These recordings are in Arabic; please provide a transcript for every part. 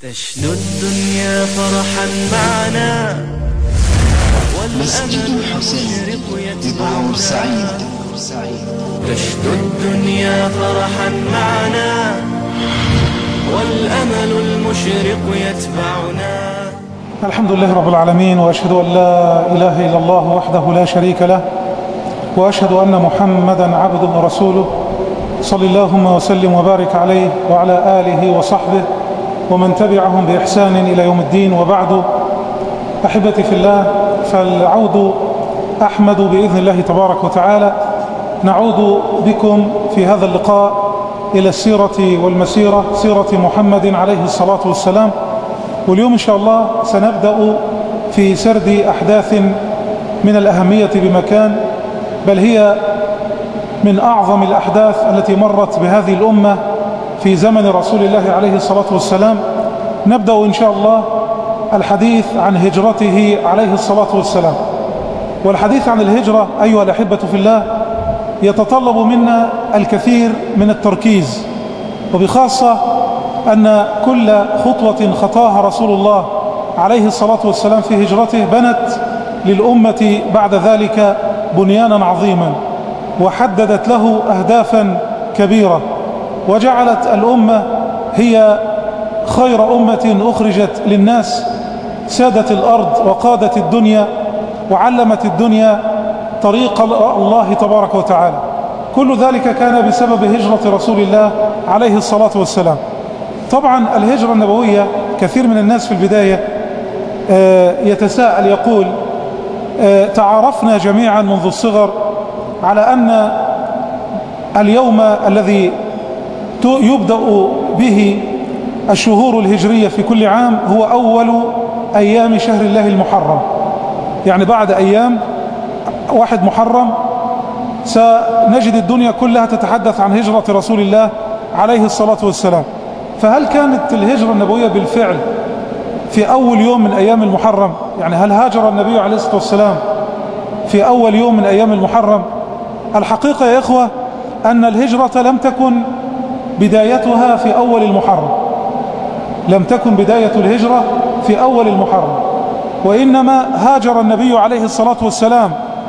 تشنو الدنيا فرحا معنا مسجد الحسين ببعور سعيد. تشنو الدنيا فرحا معنا والأمل المشرق يتبعنا. الحمد لله رب العالمين، وأشهد أن لا إله إلا الله وحده لا شريك له، وأشهد أن محمدا عبده ورسوله، صلى اللهم وسلم وبارك عليه وعلى آله وصحبه ومن تبعهم بإحسان إلى يوم الدين. وبعد، أحبتي في الله، فالعود أحمد بإذن الله تبارك وتعالى. نعود بكم في هذا اللقاء إلى السيرة والمسيرة، سيرة محمد عليه الصلاة والسلام. واليوم إن شاء الله سنبدأ في سرد أحداث من الأهمية بمكان، بل هي من أعظم الأحداث التي مرت بهذه الأمة في زمن رسول الله عليه الصلاة والسلام. نبدأ إن شاء الله الحديث عن هجرته عليه الصلاة والسلام. والحديث عن الهجرة أيها الأحبة في الله يتطلب منا الكثير من التركيز، وبخاصة أن كل خطوة خطاها رسول الله عليه الصلاة والسلام في هجرته بنت للأمة بعد ذلك بنيانا عظيما، وحددت له أهدافا كبيرة، وجعلت الأمة هي خير أمة أخرجت للناس، سادت الأرض وقادت الدنيا وعلمت الدنيا طريق الله تبارك وتعالى. كل ذلك كان بسبب هجرة رسول الله عليه الصلاة والسلام. طبعا الهجرة النبوية، كثير من الناس في البداية يتساءل يقول: تعارفنا جميعا منذ الصغر على أن اليوم الذي يبدأ به الشهور الهجرية في كل عام هو أول أيام شهر الله المحرم، يعني بعد أيام 1 محرم سنجد الدنيا كلها تتحدث عن هجرة رسول الله عليه الصلاة والسلام. فهل كانت الهجرة النبوية بالفعل في أول يوم من أيام المحرم؟ يعني هل هاجر النبي عليه الصلاة والسلام في أول يوم من أيام المحرم؟ الحقيقة يا إخوة أن الهجرة لم تكن بدايتها في أول المحرم، لم تكن بداية الهجرة في أول المحرم، وإنما هاجر النبي عليه الصلاة والسلام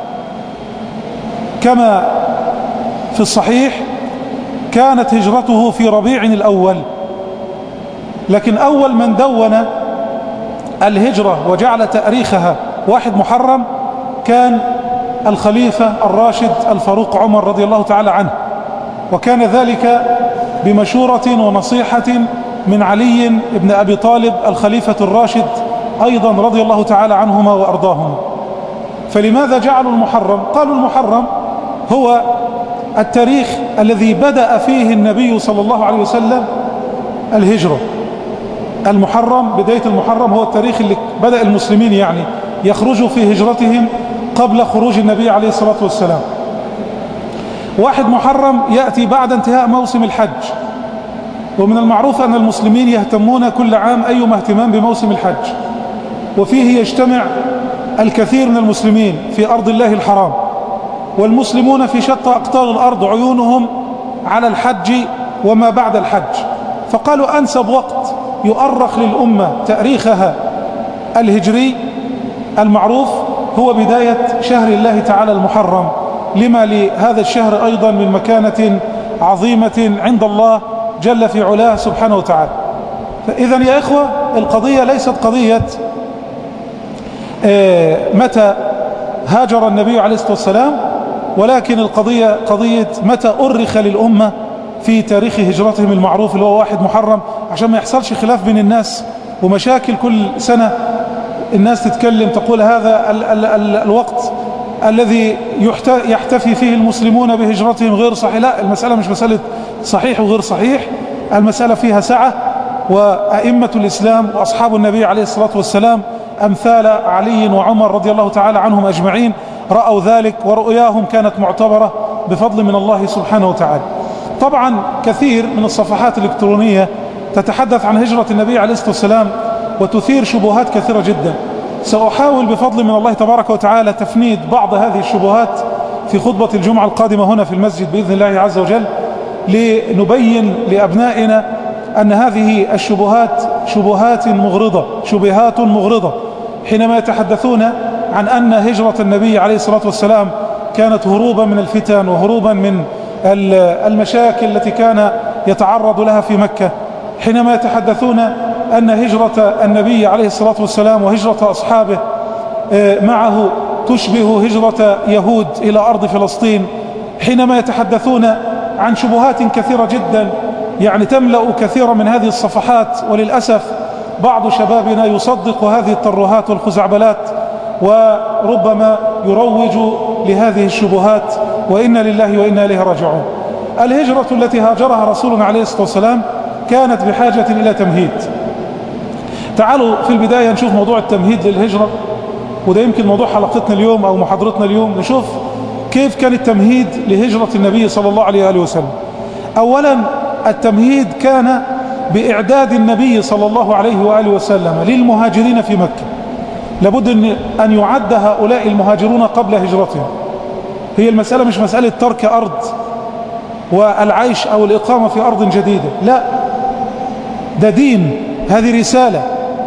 كما في الصحيح كانت هجرته في ربيع الأول. لكن أول من دون الهجرة وجعل تاريخها 1 محرم كان الخليفة الراشد الفاروق عمر رضي الله تعالى عنه، وكان ذلك بمشورة ونصيحة من علي بن أبي طالب الخليفة الراشد أيضا رضي الله تعالى عنهما وأرضاهما. فلماذا جعلوا المحرم؟ قالوا المحرم هو التاريخ الذي بدأ فيه النبي صلى الله عليه وسلم الهجرة. المحرم، بداية المحرم هو التاريخ اللي بدأ المسلمين يعني يخرجوا في هجرتهم قبل خروج النبي عليه الصلاة والسلام. 1 محرم يأتي بعد انتهاء موسم الحج، ومن المعروف أن المسلمين يهتمون كل عام أيما اهتمام بموسم الحج، وفيه يجتمع الكثير من المسلمين في أرض الله الحرام، والمسلمون في شتى أقطار الأرض عيونهم على الحج وما بعد الحج. فقالوا أنسب وقت يؤرخ للأمة تاريخها الهجري المعروف هو بداية شهر الله تعالى المحرم، لما لهذا الشهر أيضا من مكانة عظيمة عند الله جل في علاه سبحانه وتعالى. فإذن يا إخوة، القضية ليست قضية متى هاجر النبي عليه الصلاة والسلام، ولكن القضية قضية متى أرخ للأمة في تاريخ هجرتهم المعروف اللي هو 1 محرم، عشان ما يحصلش خلاف بين الناس ومشاكل كل سنة الناس تتكلم تقول هذا الوقت الذي يحتفي فيه المسلمون بهجرتهم غير صحيح. لا، المسألة مش مسألة صحيح وغير صحيح، المسألة فيها سعة. وأئمة الإسلام وأصحاب النبي عليه الصلاة والسلام أمثال علي وعمر رضي الله تعالى عنهم أجمعين رأوا ذلك، ورؤياهم كانت معتبرة بفضل من الله سبحانه وتعالى. طبعا كثير من الصفحات الإلكترونية تتحدث عن هجرة النبي عليه الصلاة والسلام وتثير شبهات كثيرة جدا. سأحاول بفضل من الله تبارك وتعالى تفنيد بعض هذه الشبهات في خطبة الجمعة القادمة هنا في المسجد بإذن الله عز وجل، لنبين لأبنائنا أن هذه الشبهات شبهات مغرضة حينما يتحدثون عن أن هجرة النبي عليه الصلاة والسلام كانت هروبا من الفتن وهروبا من المشاكل التي كان يتعرض لها في مكة، حينما يتحدثون أن هجرة النبي عليه الصلاة والسلام وهجرة أصحابه معه تشبه هجرة يهود إلى أرض فلسطين، حينما يتحدثون عن شبهات كثيرة جدا يعني تملأ كثيرا من هذه الصفحات. وللأسف بعض شبابنا يصدق هذه الترهات والخزعبلات وربما يروج لهذه الشبهات، وإنا لله وإنا إليه راجعون. الهجرة التي هاجرها رسولنا عليه الصلاة والسلام كانت بحاجة إلى تمهيد. تعالوا في البداية نشوف موضوع التمهيد للهجرة، وده يمكن موضوع حلقتنا اليوم أو محاضرتنا اليوم. نشوف كيف كان التمهيد لهجرة النبي صلى الله عليه وآله وسلم. أولا التمهيد كان بإعداد النبي صلى الله عليه وآله وسلم للمهاجرين في مكة. لابد أن يعد هؤلاء المهاجرون قبل هجرتهم. هي المسألة مش مسألة ترك أرض والعيش أو الإقامة في أرض جديدة، لا، ده دين، هذه رسالة،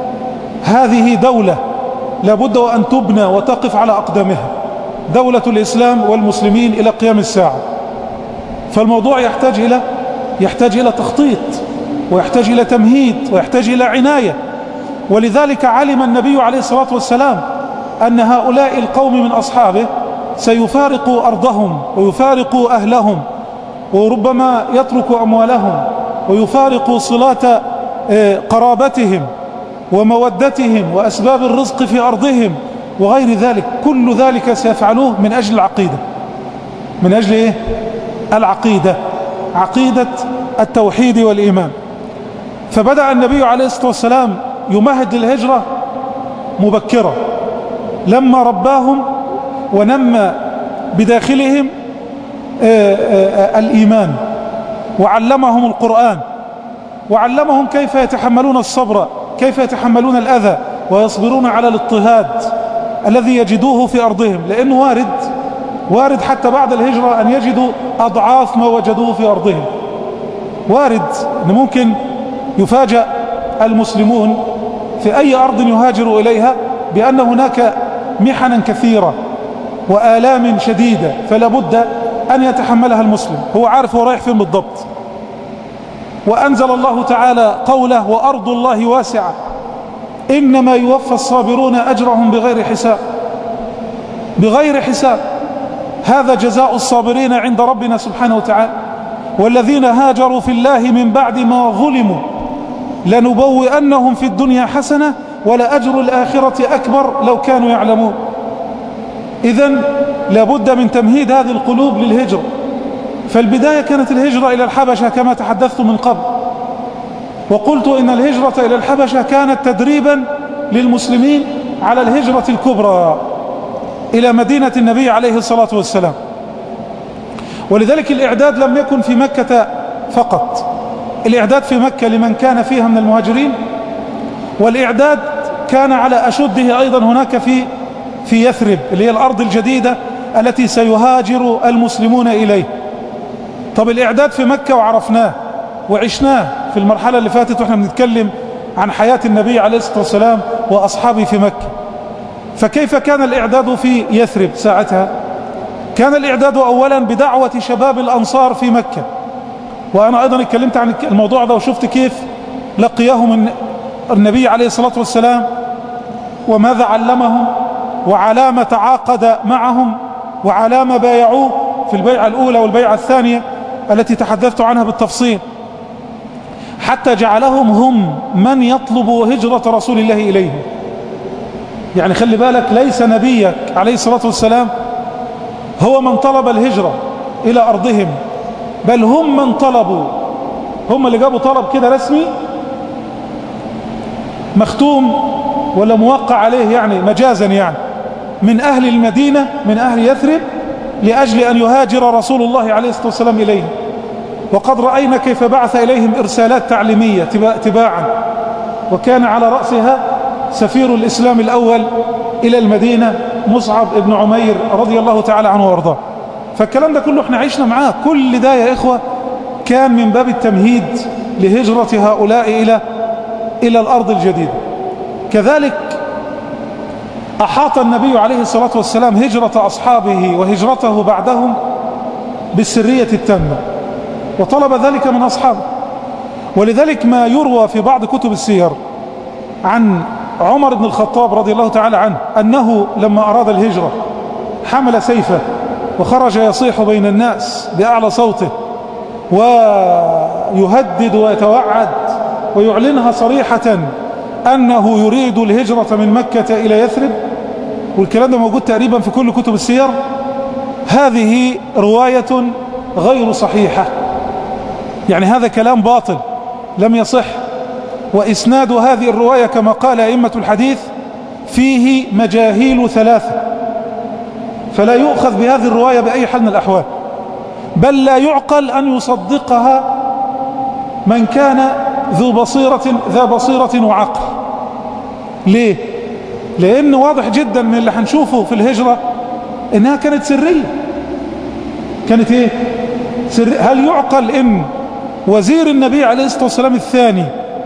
هذه دولة لابد أن تبنى وتقف على أقدامها، دولة الإسلام والمسلمين إلى قيام الساعة. فالموضوع يحتاج إلى تخطيط، ويحتاج إلى تمهيد، ويحتاج إلى عناية. ولذلك علم النبي عليه الصلاة والسلام أن هؤلاء القوم من أصحابه سيفارقوا أرضهم ويفارقوا أهلهم، وربما يتركوا أموالهم ويفارقوا صلات قرابتهم ومودتهم وأسباب الرزق في أرضهم وغير ذلك. كل ذلك سيفعلوه من أجل العقيدة. من أجل إيه؟ العقيدة، عقيدة التوحيد والإيمان. فبدأ النبي عليه الصلاة والسلام يمهد للهجرة مبكرة، لما رباهم ونمى بداخلهم الإيمان، وعلمهم القرآن، وعلمهم كيف يتحملون الصبر، كيف يتحملون الأذى ويصبرون على الاضطهاد الذي يجدوه في أرضهم. لأنه وارد حتى بعد الهجرة أن يجدوا أضعاف ما وجدوه في أرضهم. وارد أن ممكن يفاجأ المسلمون في أي أرض يهاجروا إليها بأن هناك محنا كثيرة وآلام شديدة، فلا بد أن يتحملها المسلم. هو عارف هو رايح فين بالضبط. وأنزل الله تعالى قوله: وأرض الله واسعة إنما يوفى الصابرون أجرهم بغير حساب. بغير حساب، هذا جزاء الصابرين عند ربنا سبحانه وتعالى. والذين هاجروا في الله من بعد ما ظلموا لنبوئنهم في الدنيا حسنة ولأجر الآخرة أكبر لو كانوا يعلمون. إذن لابد من تمهيد هذه القلوب للهجرة. فالبداية كانت الهجرة إلى الحبشة كما تحدثت من قبل، وقلت إن الهجرة إلى الحبشة كانت تدريبا للمسلمين على الهجرة الكبرى إلى مدينة النبي عليه الصلاة والسلام. ولذلك الإعداد لم يكن في مكة فقط، الإعداد في مكة لمن كان فيها من المهاجرين، والإعداد كان على أشده أيضا هناك في يثرب اللي هي الأرض الجديدة التي سيهاجر المسلمون إليه. طب الإعداد في مكة وعرفناه وعشناه في المرحلة اللي فاتت وإحنا بنتكلم عن حياة النبي عليه الصلاة والسلام وأصحابه في مكة. فكيف كان الإعداد في يثرب ساعتها؟ كان الإعداد أولا بدعوة شباب الأنصار في مكة، وأنا أيضا اتكلمت عن الموضوع ده وشفت كيف لقيهم النبي عليه الصلاة والسلام وماذا علمهم وعلى ما تعاقد معهم وعلى ما بايعوه في البيعة الأولى والبيعة الثانية التي تحدثت عنها بالتفصيل، حتى جعلهم هم من يطلب هجرة رسول الله إليهم. يعني خلي بالك، ليس نبيك عليه الصلاة والسلام هو من طلب الهجرة إلى أرضهم، بل هم من طلبوا، هم اللي جابوا طلب كده رسمي مختوم ولا موقع عليه يعني مجازا يعني من أهل المدينة من أهل يثرب لأجل أن يهاجر رسول الله عليه الصلاة والسلام إليهم. وقد رأينا كيف بعث إليهم إرسالات تعليمية تباعا، وكان على رأسها سفير الإسلام الأول إلى المدينة مصعب بن عمير رضي الله تعالى عنه وارضاه. فالكلام ده كله احنا عشنا معاه. كل ده يا إخوة كان من باب التمهيد لهجرة هؤلاء إلى الأرض الجديدة. كذلك أحاط النبي عليه الصلاة والسلام هجرة أصحابه وهجرته بعدهم بالسرية التامة، وطلب ذلك من أصحابه. ولذلك ما يروى في بعض كتب السير عن عمر بن الخطاب رضي الله تعالى عنه أنه لما أراد الهجرة حمل سيفه وخرج يصيح بين الناس بأعلى صوته ويهدد ويتوعد ويعلنها صريحة أنه يريد الهجرة من مكة إلى يثرب، والكلام ده موجود تقريبا في كل كتب السير. هذه رواية غير صحيحة، يعني هذا كلام باطل لم يصح، وإسناد هذه الرواية كما قال أئمة الحديث فيه مجاهيل ثلاثة، فلا يؤخذ بهذه الرواية بأي حال من الأحوال، بل لا يعقل أن يصدقها من كان ذا بصيرة وعقل. ليه؟ لأن واضح جدا من اللي هنشوفه في الهجرة إنها كانت سرية. كانت إيه؟ هل يعقل إن وزير النبي عليه الصلاة والسلام الثاني،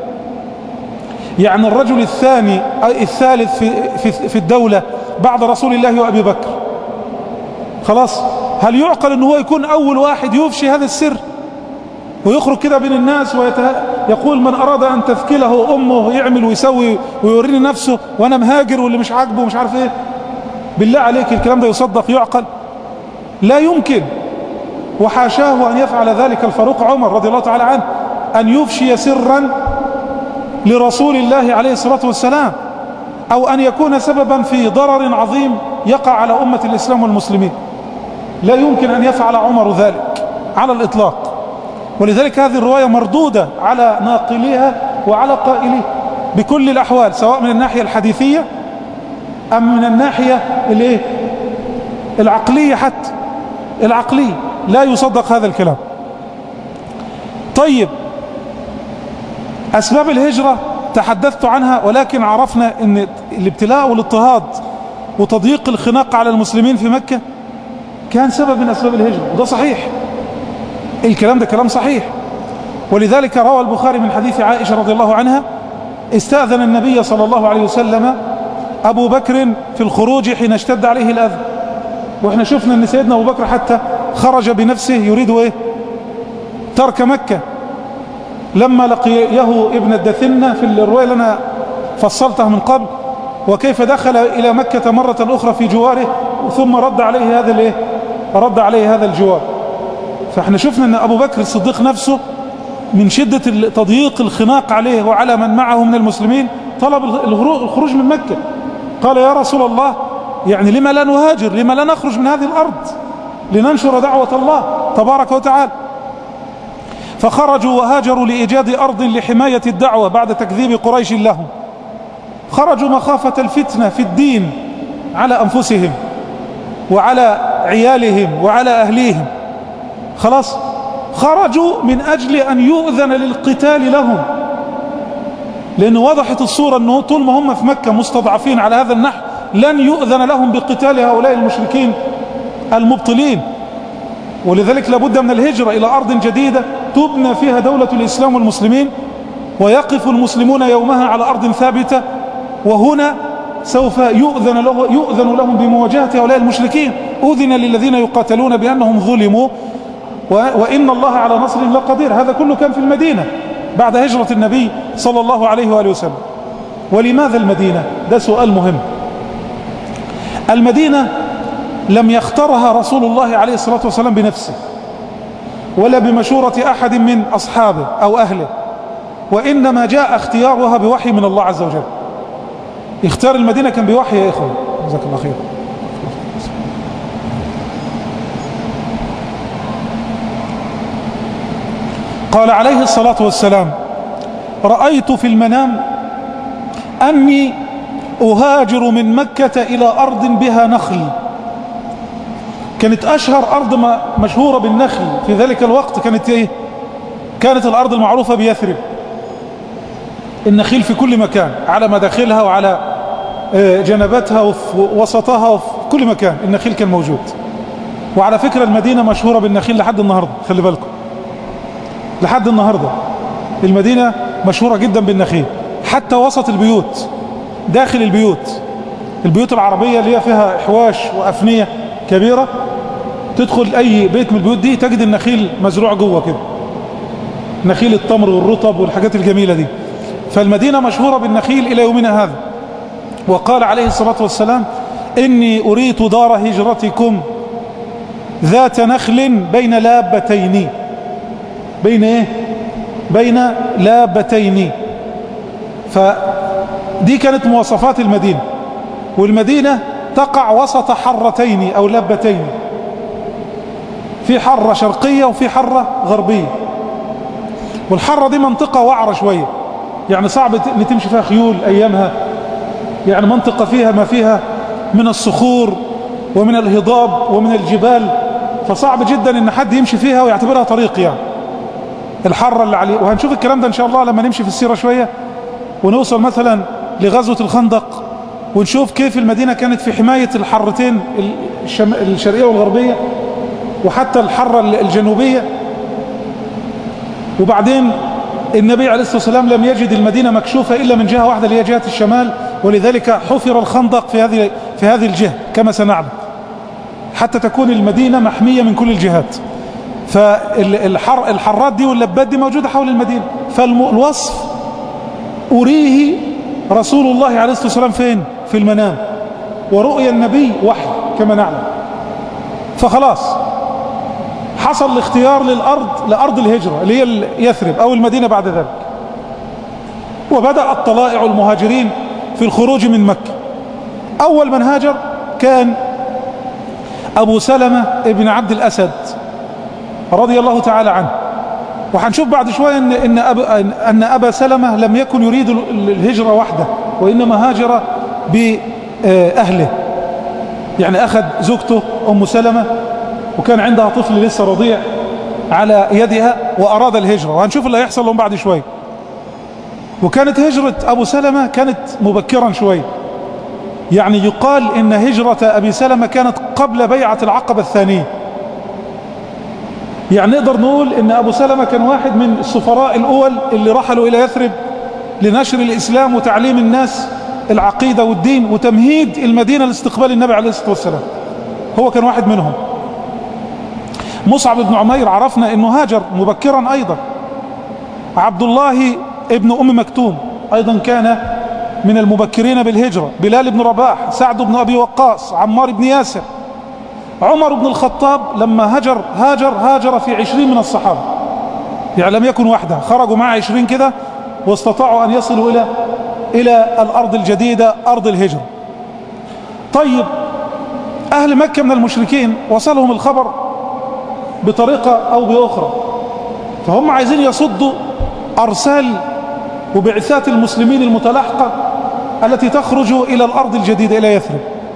يعني الرجل الثاني الثالث في الدولة بعد رسول الله وأبي بكر، خلاص، هل يعقل إن هو يكون أول واحد يفشي هذا السر ويخرج كده بين الناس ويقول من أراد أن تثكله أمه يعمل ويسوي ويوريني نفسه وأنا مهاجر واللي مش عاجبه مش عارف إيه؟ بالله عليك الكلام ده يصدق يعقل؟ لا يمكن. وحاشاه أن يفعل ذلك الفاروق عمر رضي الله تعالى عنه، أن يفشي سرا لرسول الله عليه الصلاة والسلام، أو أن يكون سببا في ضرر عظيم يقع على أمة الإسلام والمسلمين. لا يمكن أن يفعل عمر ذلك على الإطلاق. ولذلك هذه الرواية مردودة على ناقليها وعلى قائليه بكل الأحوال، سواء من الناحية الحديثية أم من الناحية العقلية. حتى العقلية لا يصدق هذا الكلام. طيب، أسباب الهجرة تحدثت عنها، ولكن عرفنا أن الابتلاء والاضطهاد وتضييق الخناق على المسلمين في مكة كان سبب من أسباب الهجرة، وده صحيح، الكلام ده كلام صحيح. ولذلك روى البخاري من حديث عائشة رضي الله عنها: استأذن النبي صلى الله عليه وسلم أبو بكر في الخروج حين اشتد عليه الأذى. وإحنا شفنا أن سيدنا أبو بكر حتى خرج بنفسه يريد ترك مكة، لما لقيه ابن الدثنة في الرواية اللي أنا فصلتها من قبل، وكيف دخل إلى مكة مرة أخرى في جواره ثم رد عليه هذا الجوار. فاحنا شفنا أن أبو بكر الصديق نفسه من شدة تضييق الخناق عليه وعلى من معه من المسلمين طلب الخروج من مكة. قال: يا رسول الله، يعني لما لا نهاجر، لما لا نخرج من هذه الأرض لننشر دعوة الله تبارك وتعالى؟ فخرجوا وهاجروا لإيجاد أرض لحماية الدعوة بعد تكذيب قريش لهم. خرجوا مخافة الفتنة في الدين على أنفسهم وعلى عيالهم وعلى أهليهم. خلاص، خرجوا من أجل أن يؤذن للقتال لهم، لأن وضحت الصورة أنه طول ما هم في مكة مستضعفين على هذا النحو لن يؤذن لهم بقتال هؤلاء المشركين المبطلين. ولذلك لابد من الهجرة إلى أرض جديدة تبنى فيها دولة الإسلام والمسلمين، ويقف المسلمون يومها على أرض ثابتة، وهنا سوف يؤذن لهم بمواجهة هؤلاء المشركين. أذن للذين يقاتلون بأنهم ظلموا وإن الله على نصرهم لقدير. هذا كله كان في المدينة بعد هجرة النبي صلى الله عليه وآله وسلم. ولماذا المدينة؟ ده سؤال مهم. المدينة لم يختارها رسول الله عليه الصلاة والسلام بنفسه ولا بمشورة أحد من أصحابه أو أهله، وإنما جاء اختيارها بوحي من الله عز وجل. اختيار المدينة كان بوحي يا إخوة، جزاك الله خير. قال عليه الصلاة والسلام: رأيت في المنام أني أهاجر من مكة إلى أرض بها نخل. كانت أشهر أرض مشهورة بالنخل في ذلك الوقت كانت إيه؟ كانت الأرض المعروفة بيثرب. النخيل في كل مكان، على مداخلها وعلى جنباتها وفي وسطها وفي كل مكان النخيل كان موجود. وعلى فكرة المدينة مشهورة بالنخيل لحد النهاردة، خلي بالكم، لحد النهاردة المدينة مشهورة جدا بالنخيل. حتى وسط البيوت، داخل البيوت العربية اللي هي فيها حواش وأفنية كبيرة، تدخل أي بيت من البيوت دي تجد النخيل مزروع جوه كده، نخيل التمر والرطب والحاجات الجميلة دي. فالمدينة مشهورة بالنخيل إلى يومنا هذا. وقال عليه الصلاة والسلام: إني أريت دار هجرتكم ذات نخل بين لابتين. بين إيه؟ بين لابتين. فدي كانت مواصفات المدينة. والمدينة تقع وسط حرتين أو لابتين، في حرة شرقية وفي حرة غربية. والحرة دي منطقة وعرة شوية، يعني صعب ان تمشي فيها خيول ايامها، يعني منطقة فيها ما فيها من الصخور ومن الهضاب ومن الجبال، فصعب جدا ان حد يمشي فيها ويعتبرها طريق. يعني الحرة اللي عليه، وهنشوف الكلام ده ان شاء الله لما نمشي في السيرة شوية ونوصل مثلا لغزوة الخندق، ونشوف كيف المدينة كانت في حماية الحرتين الشرقية والغربية، وحتى الحرة الجنوبية. وبعدين النبي عليه الصلاة والسلام لم يجد المدينة مكشوفة إلا من جهة واحدة اللي هي جهة الشمال، ولذلك حفر الخندق في هذه الجهة كما سنعلم، حتى تكون المدينة محمية من كل الجهات. فالحرات دي واللبات دي موجودة حول المدينة. فالوصف أريه رسول الله عليه الصلاة والسلام فين؟ في المنام. ورؤيا النبي وحي كما نعلم. فخلاص حصل الاختيار لأرض الهجرة اللي هي يثرب أو المدينة بعد ذلك. وبدأ الطلائع المهاجرين في الخروج من مكة. أول من هاجر كان أبو سلمة ابن عبد الأسد رضي الله تعالى عنه. وحنشوف بعد شوية أن أبا سلمة لم يكن يريد الهجرة وحده، وإنما هاجر بأهله. يعني أخذ زوجته أم سلمة وكان عندها طفل لسه رضيع على يدها وأراد الهجرة، وهنشوف اللي هيحصل لهم بعد شوية. وكانت هجرة أبو سلمة كانت مبكرا شوية، يعني يقال إن هجرة أبي سلمة كانت قبل بيعة العقبة الثانية. يعني نقدر نقول إن أبو سلمة كان واحد من السفراء الأول اللي رحلوا إلى يثرب لنشر الإسلام وتعليم الناس العقيدة والدين وتمهيد المدينة لاستقبال النبي عليه الصلاة والسلام. هو كان واحد منهم. مصعب بن عمير عرفنا انه هاجر مبكرا ايضا. عبد الله ابن ام مكتوم ايضا كان من المبكرين بالهجرة. بلال بن رباح، سعد بن ابي وقاص، عمار بن ياسر. عمر بن الخطاب لما هاجر في 20 من الصحابة، يعني لم يكن وحده، خرجوا مع 20 كده واستطاعوا ان يصلوا الى الارض الجديدة، ارض الهجرة. طيب اهل مكة من المشركين وصلهم الخبر بطريقة أو بأخرى، فهم عايزين يصدوا أرسال وبعثات المسلمين المتلاحقة التي تخرج إلى الأرض الجديدة إلى يثرب.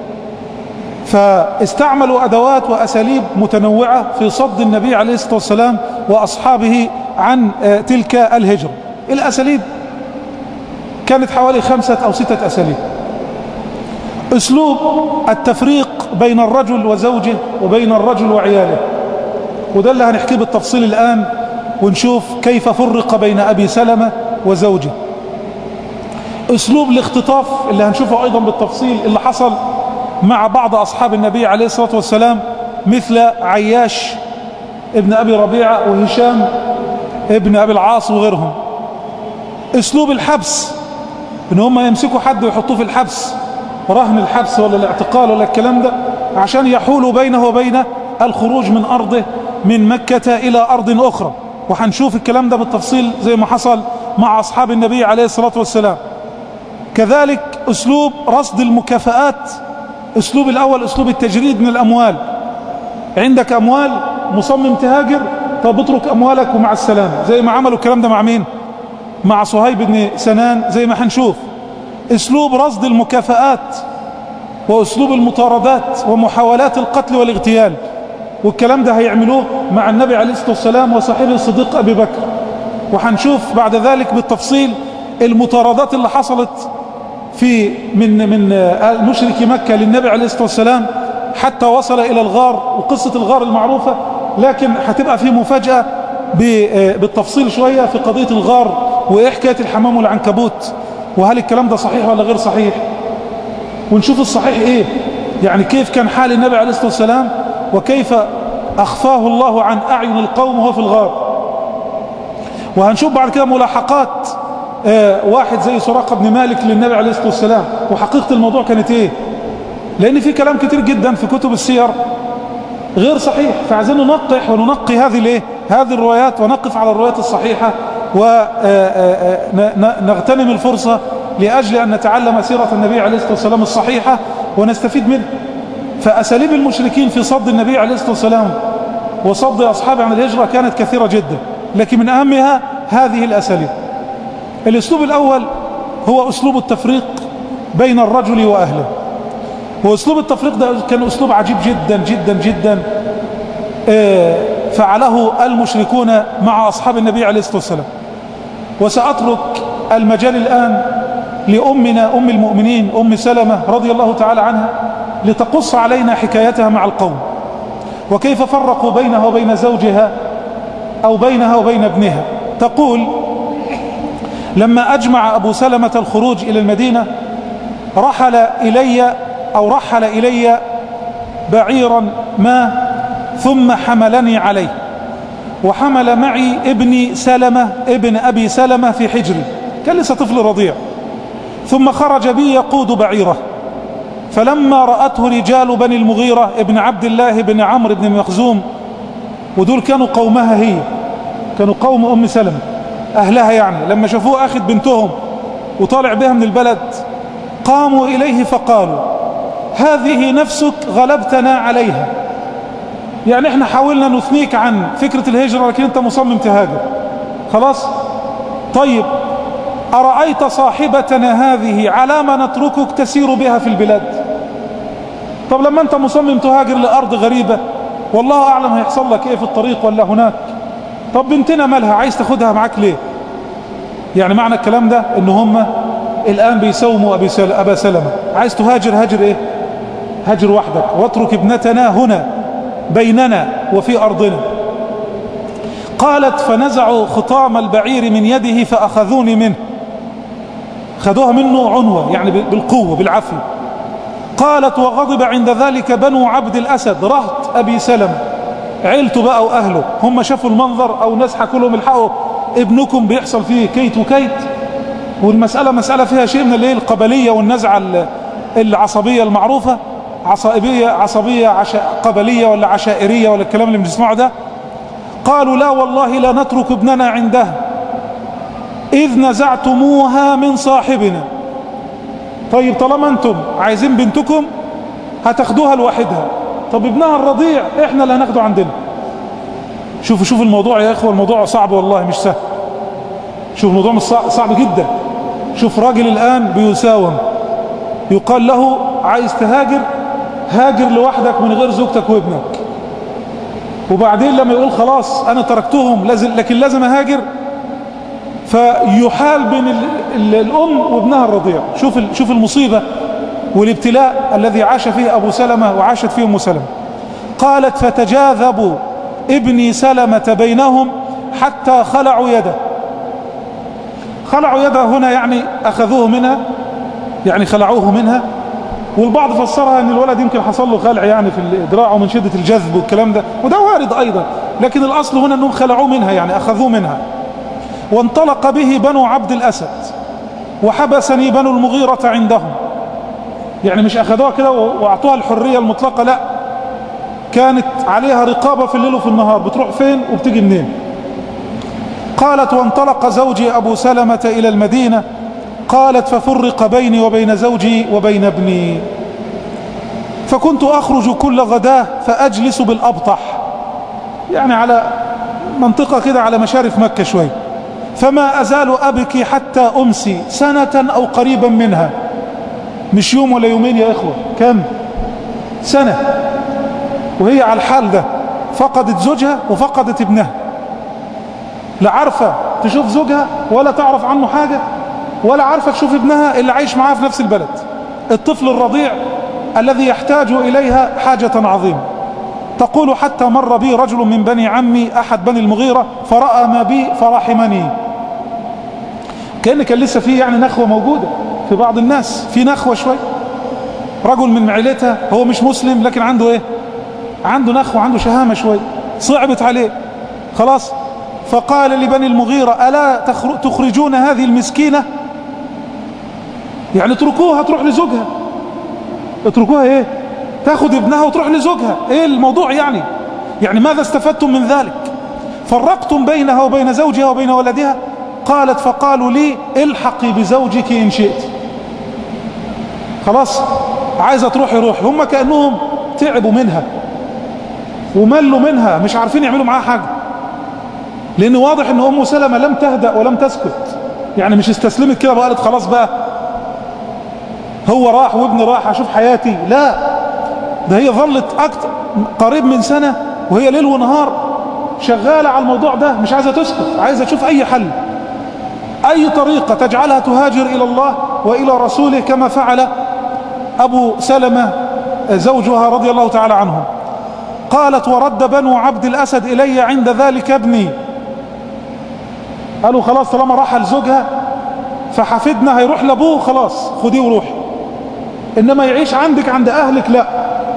فاستعملوا أدوات وأساليب متنوعة في صد النبي عليه الصلاة والسلام وأصحابه عن تلك الهجرة. الأساليب كانت حوالي 5 أو 6 أساليب. أسلوب التفريق بين الرجل وزوجه وبين الرجل وعياله، وده اللي هنحكيه بالتفصيل الآن، ونشوف كيف فرق بين أبي سلمة وزوجه. أسلوب الاختطاف اللي هنشوفه أيضا بالتفصيل، اللي حصل مع بعض أصحاب النبي عليه الصلاة والسلام مثل عياش ابن أبي ربيعة وهشام ابن أبي العاص وغيرهم. أسلوب الحبس، إن هم يمسكوا حد ويحطوه في الحبس، رهن الحبس ولا الاعتقال ولا الكلام ده، عشان يحولوا بينه وبين الخروج من أرضه من مكة إلى أرض أخرى. وحنشوف الكلام ده بالتفصيل زي ما حصل مع أصحاب النبي عليه الصلاة والسلام. كذلك أسلوب رصد المكافآت. أسلوب الأول أسلوب التجريد من الأموال. عندك أموال مصمم تهاجر، طب اترك أموالك ومع السلامة، زي ما عملوا الكلام ده مع مين؟ مع صهيب بن سنان زي ما حنشوف. أسلوب رصد المكافآت وأسلوب المطاردات ومحاولات القتل والاغتيال، والكلام ده هيعملوه مع النبي عليه الصلاة والسلام وصاحبه الصديق أبي بكر. وحنشوف بعد ذلك بالتفصيل المطاردات اللي حصلت من مشركي مكة للنبي عليه الصلاة والسلام حتى وصل إلى الغار، وقصة الغار المعروفة، لكن هتبقى في مفاجأة بالتفصيل شوية في قضية الغار وإيه حكاية الحمام والعنكبوت وهل الكلام ده صحيح ولا غير صحيح، ونشوف الصحيح ايه، يعني كيف كان حال النبي عليه الصلاة والسلام وكيف أخفاه الله عن أعين القوم وهو في الغار. وهنشوف بعد كده ملاحقات واحد زي سراقة بن مالك للنبي عليه الصلاة والسلام، وحقيقة الموضوع كانت ايه، لأن في كلام كتير جدا في كتب السير غير صحيح، فعايزين ننقح وننقي هذه الروايات ونقف على الروايات الصحيحة ونغتنم الفرصة لأجل أن نتعلم سيرة النبي عليه الصلاة والسلام الصحيحة ونستفيد منه. فأساليب المشركين في صد النبي عليه الصلاة والسلام وصد أصحابه عن الهجرة كانت كثيرة جدا، لكن من أهمها هذه الأساليب. الأسلوب الأول هو أسلوب التفريق بين الرجل وأهله، وأسلوب التفريق ده كان أسلوب عجيب جدا جدا جدا فعله المشركون مع أصحاب النبي عليه الصلاة والسلام. وسأترك المجال الآن لأمنا أم المؤمنين أم سلمة رضي الله تعالى عنها لتقص علينا حكايتها مع القوم، وكيف فرقوا بينها وبين زوجها أو بينها وبين ابنها. تقول: لما أجمع أبو سلمة الخروج إلى المدينة رحل إلي بعيرا ما ثم حملني عليه، وحمل معي ابني سلمة ابن أبي سلمة في حجري، كان لسه طفل رضيع، ثم خرج بي يقود بعيره. فلما رأته رجال بني المغيرة ابن عبد الله بن عمرو بن مخزوم، ودول كانوا قومها، هي كانوا قوم أم سلمة أهلها، يعني لما شافوه أخذ بنتهم وطالع بها من البلد قاموا إليه فقالوا: هذه نفسك غلبتنا عليها، يعني احنا حاولنا نثنيك عن فكرة الهجرة لكن انت مصمم تهاجر خلاص. طيب أرأيت صاحبتنا هذه على ما نتركك تسير بها في البلاد؟ طب لما انت مصمم تهاجر لأرض غريبة والله أعلم هيحصل لك ايه في الطريق ولا هناك، طب بنتنا مالها عايز تاخدها معاك ليه؟ يعني معنى الكلام ده ان هم الآن بيساوموا أبا سلمة، عايز تهاجر هاجر ايه؟ هاجر وحدك واترك ابنتنا هنا بيننا وفي أرضنا. قالت: فنزعوا خطام البعير من يده فأخذوني منه، خذوها منه عنوة يعني بالقوة بالعافية. قالت: وغضب عند ذلك بنو عبد الأسد رهط أبي سلمة، عيلته بقى وأهله، هم شافوا المنظر أو ناس حكوا لهم: الحقوا ابنكم بيحصل فيه كيت وكيت. والمسألة مسألة فيها شيء من القبلية والنزعة العصبية المعروفة، عصبية قبلية ولا عشائرية ولا الكلام اللي بنسمعه ده. قالوا: لا والله لا نترك ابننا عندها إذ نزعتموها من صاحبنا. طيب طالما انتم عايزين بنتكم هتاخدوها لوحدها، طب ابنها الرضيع احنا اللي هناخده عندنا. شوفوا الموضوع يا اخوة، الموضوع صعب والله مش سهل. شوف الموضوع مش صعب جدا. شوف راجل الآن بيساوم، يقال له: عايز تهاجر هاجر لوحدك من غير زوجتك وابنك. وبعدين لما يقول خلاص انا تركتهم لكن لازم اهاجر، فيحال بين الام وابنها الرضيع. شوف المصيبة والابتلاء الذي عاش فيه ابو سلمة وعاشت فيه ام سلمة. قالت: فتجاذبوا ابني سلمة بينهم حتى خلعوا يده. خلعوا يده هنا يعني اخذوه منها، يعني خلعوه منها. والبعض فسرها ان الولد يمكن حصل له خلع يعني في دراعه من شدة الجذب والكلام ده، وده وارد ايضا، لكن الاصل هنا انهم خلعوه منها يعني اخذوه منها. وانطلق به بنو عبد الاسد وحبسني بنو المغيرة عندهم، يعني مش اخذوها كده واعطوها الحرية المطلقة، لا، كانت عليها رقابة في الليل وفي النهار، بتروح فين وبتيجي منين. قالت: وانطلق زوجي ابو سلمة الى المدينة. قالت: ففرق بيني وبين زوجي وبين ابني، فكنت أخرج كل غداة فأجلس بالأبطح، يعني على منطقة كده على مشارف مكة شوي، فما أزال أبكي حتى أمسي سنة أو قريبا منها. مش يوم ولا يومين يا إخوة، كم سنة وهي على الحال ده، فقدت زوجها وفقدت ابنها، لا عارفة تشوف زوجها ولا تعرف عنه حاجة، ولا عارفة تشوف ابنها اللي عايش معاها في نفس البلد، الطفل الرضيع الذي يحتاج إليها حاجة عظيمة. تقول: حتى مر بي رجل من بني عمي أحد بني المغيرة فرأى ما بي فرحمني. كان لسه فيه يعني نخوة موجودة في بعض الناس، في نخوة شوي. رجل من عيلتها هو مش مسلم لكن عنده ايه؟ عنده نخوة، عنده شهامة شوي، صعبت عليه خلاص. فقال لبني المغيرة ألا تخرجون هذه المسكينة؟ يعني اتركوها تروح لزوجها. اتركوها ايه؟ تاخد ابنها وتروح لزوجها. ايه الموضوع يعني؟ يعني ماذا استفدتم من ذلك؟ فرقتم بينها وبين زوجها وبين ولدها؟ قالت فقالوا لي الحقي بزوجك إن شئت. خلاص عايزة تروحي روحي. هم كأنهم تعبوا منها وملوا منها، مش عارفين يعملوا معاها حاجة، لأن واضح ان أم سلمة لم تهدأ ولم تسكت. يعني مش استسلمت كده وقالت خلاص بقى هو راح وابني راح اشوف حياتي، لا، ده هي ظلت اكتر قريب من سنة وهي ليل ونهار شغالة على الموضوع ده، مش عايزة تسكت، عايزة تشوف اي حل، اي طريقة تجعلها تهاجر الى الله والى رسوله كما فعل ابو سلمة زوجها رضي الله تعالى عنهم. قالت ورد بنو عبد الاسد الي عند ذلك ابني. قالوا خلاص طالما راح لزوجها فحفيدنا هيروح لابوه، خلاص خديه وروحي، انما يعيش عندك عند اهلك لا.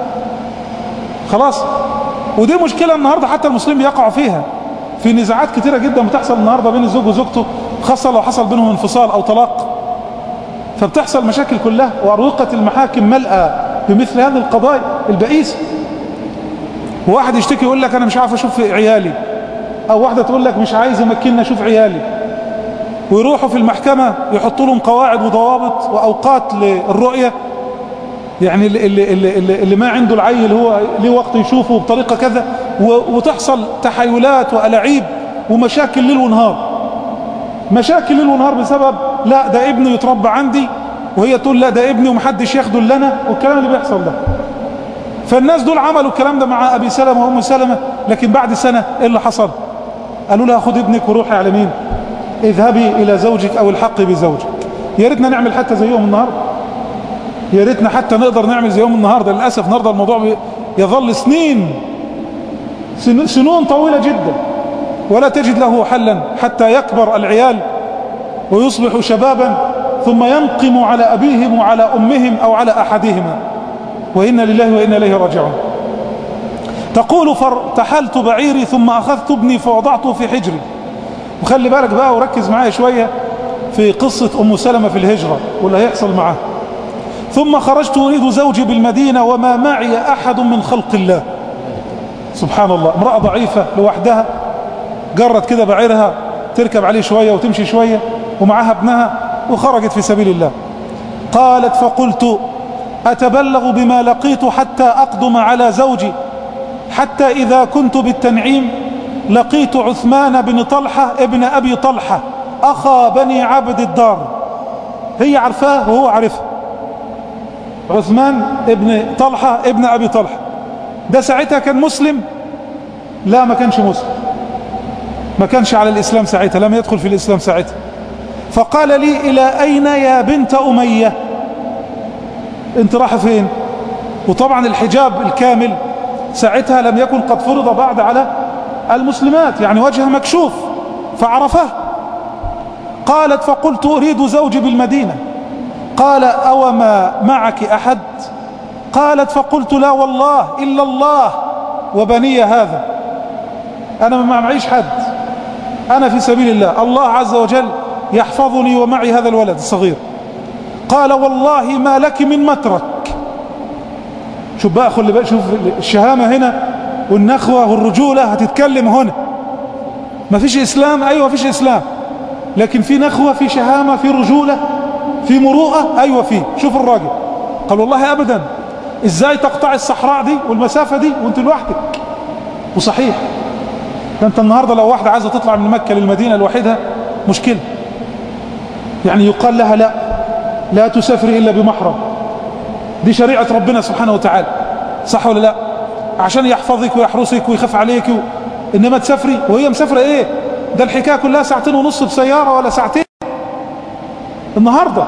خلاص. ودي مشكلة النهاردة حتى المسلمين يقعوا فيها، في نزاعات كتيرة جدا بتحصل النهاردة بين الزوج وزوجته، خاصة لو حصل بينهم انفصال او طلاق، فبتحصل مشاكل كلها، واروقة المحاكم ملأى بمثل هذه القضايا البئيسة. وواحد يشتكي يقول لك انا مش عارف اشوف عيالي، او واحدة تقول لك مش عايز يمكنني اشوف عيالي، ويروحوا في المحكمة يحطوا لهم قواعد وضوابط واوقات للرؤية. يعني اللي ما عنده العيل هو ليه وقت يشوفه بطريقة كذا، وتحصل تحايلات وألاعيب ومشاكل ليل ونهار، مشاكل ليل ونهار بسبب لا ده ابني يتربى عندي، وهي تقول لا ده ابني ومحدش ياخده لنا، والكلام اللي بيحصل ده. فالناس دول عملوا الكلام ده مع أبي سلمة وأم سلمة، لكن بعد سنة ايه اللي حصل؟ قالوا لها خد ابنك وروحي على مين؟ اذهبي إلى زوجك أو الحقي بزوجك. يا ريتنا نعمل حتى زيهم النهارده، يا ريتنا حتى نقدر نعمل زيهم النهارده. للأسف النهارده الموضوع يظل سنون طويلة جدا ولا تجد له حلا، حتى يكبر العيال ويصبحوا شبابا ثم ينقم على أبيهم وعلى أمهم أو على أحدهما، وإنا لله وإنا إليه راجعون. تقول فارتحلت بعيري ثم أخذت ابني فوضعته في حجري. وخلي بالك بقى وركز معايا شوية في قصة أم سلمة في الهجرة واللي هيحصل معاه. ثم خرجت أريد زوجي بالمدينة وما معي أحد من خلق الله. سبحان الله، امرأة ضعيفة لوحدها، جرت كده بعيرها تركب عليه شوية وتمشي شوية ومعها ابنها وخرجت في سبيل الله. قالت فقلت أتبلغ بما لقيت حتى أقدم على زوجي، حتى إذا كنت بالتنعيم لقيت عثمان بن طلحة ابن أبي طلحة أخا بني عبد الدار. هي عرفاه وهو عرفه، عثمان ابن طلحة ابن أبي طلحة ده ساعتها كان مسلم؟ لا ما كانش مسلم، ما كانش على الإسلام ساعتها، لم يدخل في الإسلام ساعتها. فقال لي إلى أين يا بنت أمية؟ انت راح فين؟ وطبعا الحجاب الكامل ساعتها لم يكن قد فرض بعد على المسلمات، يعني وجهها مكشوف فعرفه. قالت فقلت أريد زوجي بالمدينة. قال أو ما معك أحد؟ قالت فقلت لا والله إلا الله وبني هذا، أنا ما معيش حد، أنا في سبيل الله، الله عز وجل يحفظني ومعي هذا الولد الصغير. قال والله ما لك من مترك. شوف بقى، خلي بقى، شوف الشهامة هنا والنخوة والرجولة هتتكلم هنا. ما فيش إسلام، أيوة ما فيش إسلام، لكن في نخوة، في شهامة، في رجولة، في مروءة، أيوة فيه. شوف الراجل قال والله أبدا، إزاي تقطع الصحراء دي والمسافة دي وانت لوحدك؟ وصحيح ده انت النهاردة لو واحدة عايزة تطلع من مكة للمدينة لوحدها مشكلة، يعني يقال لها لا تسافري إلا بمحرم، دي شريعة ربنا سبحانه وتعالى، صح ولا لا؟ عشان يحفظك ويحرسك ويخاف عليك إنما تسافري وهي مسافرة إيه؟ ده الحكاية كلها 2.5 ساعة بسيارة ولا 2 ساعة النهاردة،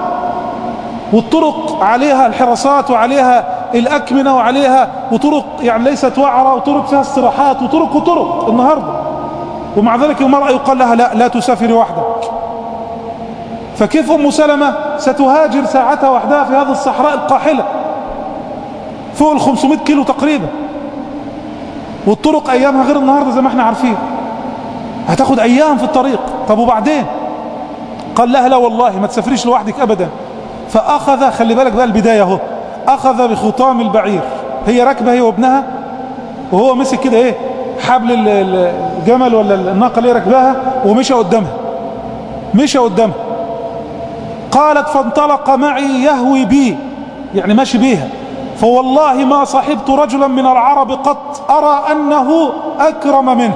والطرق عليها الحراسات وعليها الأكمنة وعليها وطرق يعني ليست وعرة، وطرق فيها استراحات وطرق النهاردة. ومع ذلك المرأة يقال لها لا تسافري وحدك. فكيف أم سلمة ستهاجر ساعتها وحدها في هذه الصحراء القاحلة فوق 500 كيلو تقريبا، والطرق أيامها غير النهاردة زي ما احنا عارفين، هتاخد أيام في الطريق. طب وبعدين؟ قال لها لا والله ما تسافريش لوحدك أبدا. فأخذ، خلي بالك بقى البداية اهو، أخذ بخطام البعير، هي راكبة هي وابنها، وهو مسك كده ايه حبل الجمل ولا الناقة اللي راكباها ومشى قدامها، مشى قدامها. قالت فانطلق معي يهوي بي، يعني ماشي بيها، فوالله ما صحبت رجلا من العرب قط أرى أنه أكرم منه.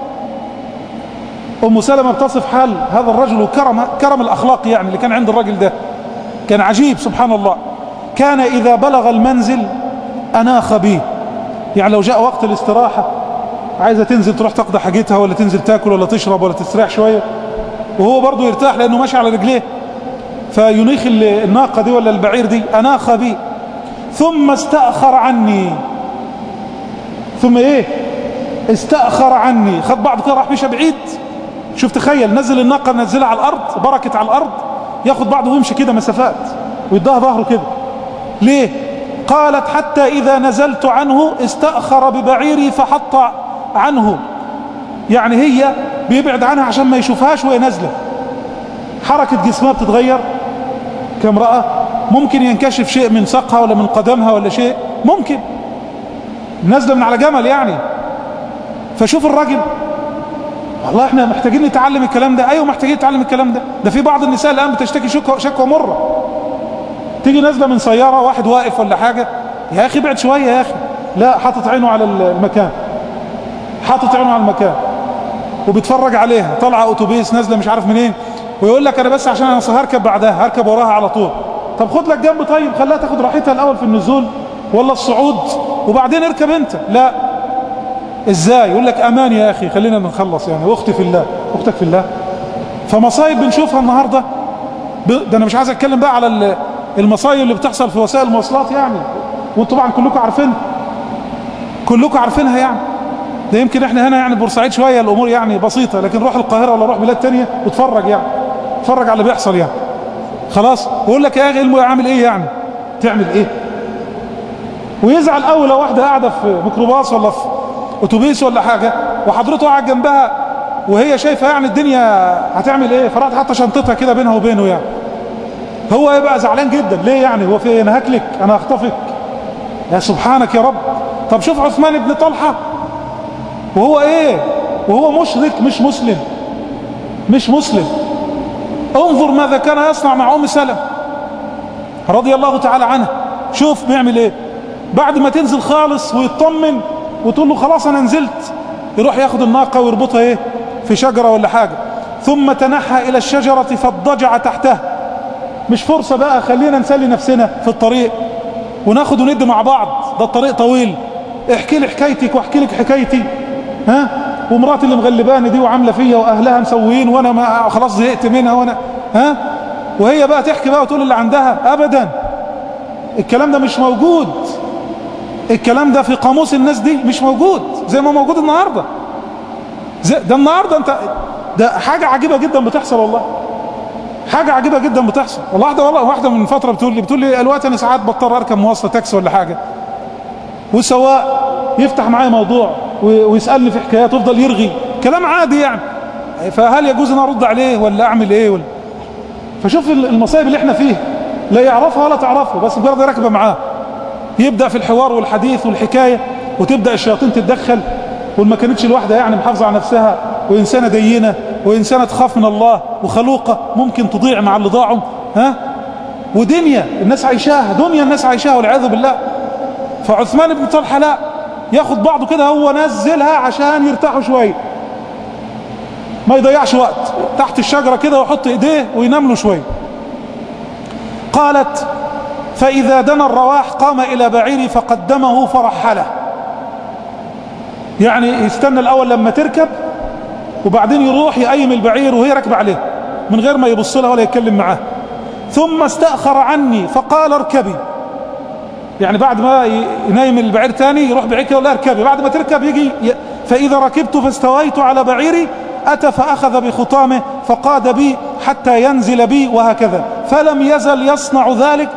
أم سلمة بتصف حال هذا الرجل وكرم الأخلاق يعني اللي كان عند الرجل ده، كان عجيب سبحان الله. كان إذا بلغ المنزل أناخ به، يعني لو جاء وقت الاستراحة عايزة تنزل تروح تقضي حاجتها ولا تنزل تاكل ولا تشرب ولا تستريح شوية، وهو برضو يرتاح لأنه ماشي على رجليه، فينيخ الناقة دي ولا البعير دي، أناخ بي ثم استأخر عني. ثم ايه؟ استأخر عني، خد بعض كده راح مشى بعيد. شوف تخيل، نزل الناقة نزلها على الأرض، بركت على الأرض، ياخد بعضه ويمشي كده مسافات ويدها ظهره كده. ليه؟ قالت حتى إذا نزلت عنه استأخر ببعيري فحط عنه، يعني هي بيبعد عنها عشان ما يشوفهاش وهي نازلة. حركة جسمها بتتغير كامرأة، ممكن ينكشف شيء من ساقها ولا من قدمها ولا شيء، ممكن نازلة من على جمل يعني. فشوف الراجل، والله احنا محتاجين نتعلم الكلام ده. ايوه محتاجين نتعلم الكلام ده. ده في بعض النساء الان بتشتكي شكوى مرة، تيجي نازلة من سيارة واحد واقف ولا حاجة، يا اخي بعد شوية يا اخي، لا حاطط عينه على المكان، حاطط عينه على المكان وبيتفرج عليها، طالعة اتوبيس نازلة مش عارف منين، ويقول لك انا بس عشان انا هركب بعدها، هركب وراها على طول. طب خد لك جنب، طيب خليها تاخد راحتها الاول في النزول ولا الصعود وبعدين اركب انت. لا، ازاي؟ يقول لك امان يا اخي خلينا نخلص يعني، واختي في الله، اختك في الله. فمصايب بنشوفها النهارده. ده انا مش عايز اتكلم بقى على المصايب اللي بتحصل في وسائل المواصلات يعني، وانتم طبعا كلكم عارفينها، كلكم عارفينها يعني. ده يمكن احنا هنا يعني بورسعيد شويه الامور يعني بسيطه، لكن روح القاهره ولا روح بلاد تانية واتفرج يعني، اتفرج على اللي بيحصل يعني. خلاص، ويقول لك يا اخي عامل ايه يعني، تعمل ايه؟ ويزعل قوي لو واحده قاعده في ميكروباص ولا في اتوبيس ولا حاجه وحضرته قاعد جنبها وهي شايفه يعني الدنيا هتعمل ايه، فراحت حاطه شنطتها كده بينها وبينه يعني. هو يبقى زعلان جدا ليه يعني؟ هو في ايه؟ انا هاكلك، انا هخطفك، يا سبحانك يا رب. طب شوف عثمان بن طلحه، وهو ايه؟ وهو مشرك مش مسلم، مش مسلم. انظر ماذا كان يصنع مع ام سلمة رضي الله تعالى عنها. شوف بيعمل ايه بعد ما تنزل خالص ويطمن وتقول له خلاص انا نزلت، يروح ياخد الناقة ويربطها ايه في شجرة ولا حاجة، ثم تنحى الى الشجرة فاضطجع تحتها. مش فرصة بقى خلينا نسلي نفسنا في الطريق وناخد وند مع بعض، ده الطريق طويل، احكي لي حكايتك واحكي لك حكايتي، ها، ومراتي اللي مغلباني دي وعامله فيا واهلها مسويين وانا ما خلاص زهقت منها وانا ها، وهي بقى تحكي بقى وتقول اللي عندها. ابدا، الكلام ده مش موجود، الكلام ده في قاموس الناس دي مش موجود زي ما موجود النهارده. ده النهارده انت، ده حاجه عجيبه جدا بتحصل والله، حاجه عجيبه جدا بتحصل والله. واحده من فتره بتقول لي الوقت انا ساعات بضطر اركب مواصله تاكسي ولا حاجه، والسواق يفتح معايا موضوع ويسالني في حكايات ويفضل يرغي كلام عادي يعني، فهل يجوز ان ارد عليه ولا اعمل ايه ولا؟ فشوف المصايب اللي احنا فيه، لا يعرفها ولا تعرفه، بس مجرد راكبه معاه يبدا في الحوار والحديث والحكايه، وتبدا الشياطين تتدخل. وما كانتش الواحده يعني محافظه على نفسها وانسانه دينه وانسانه تخاف من الله وخلوقه، ممكن تضيع مع اللي ضاعوا، ها، ودنيا الناس عايشاها، دنيا الناس عايشاها والعياذ بالله. فعثمان بن طلحه لا، ياخد بعضه كده، هو نزلها عشان يرتاحوا شويه، ما يضيعش وقت، تحت الشجره كده ويحط ايديه وينام له شويه. قالت فاذا دنا الرواح قام الى بعيري فقدمه فرحله، يعني يستنى الاول لما تركب وبعدين يروح يقيم البعير وهي راكبه عليه من غير ما يبص لها ولا يتكلم معاه. ثم استأخر عني فقال اركبي، يعني بعد ما ينايم البعير تاني يروح بعيد كده ولا اركبي، بعد ما تركب يجي فإذا ركبت فاستويت على بعيري أتى فأخذ بخطامه فقاد بي حتى ينزل بي وهكذا. فلم يزل يصنع ذلك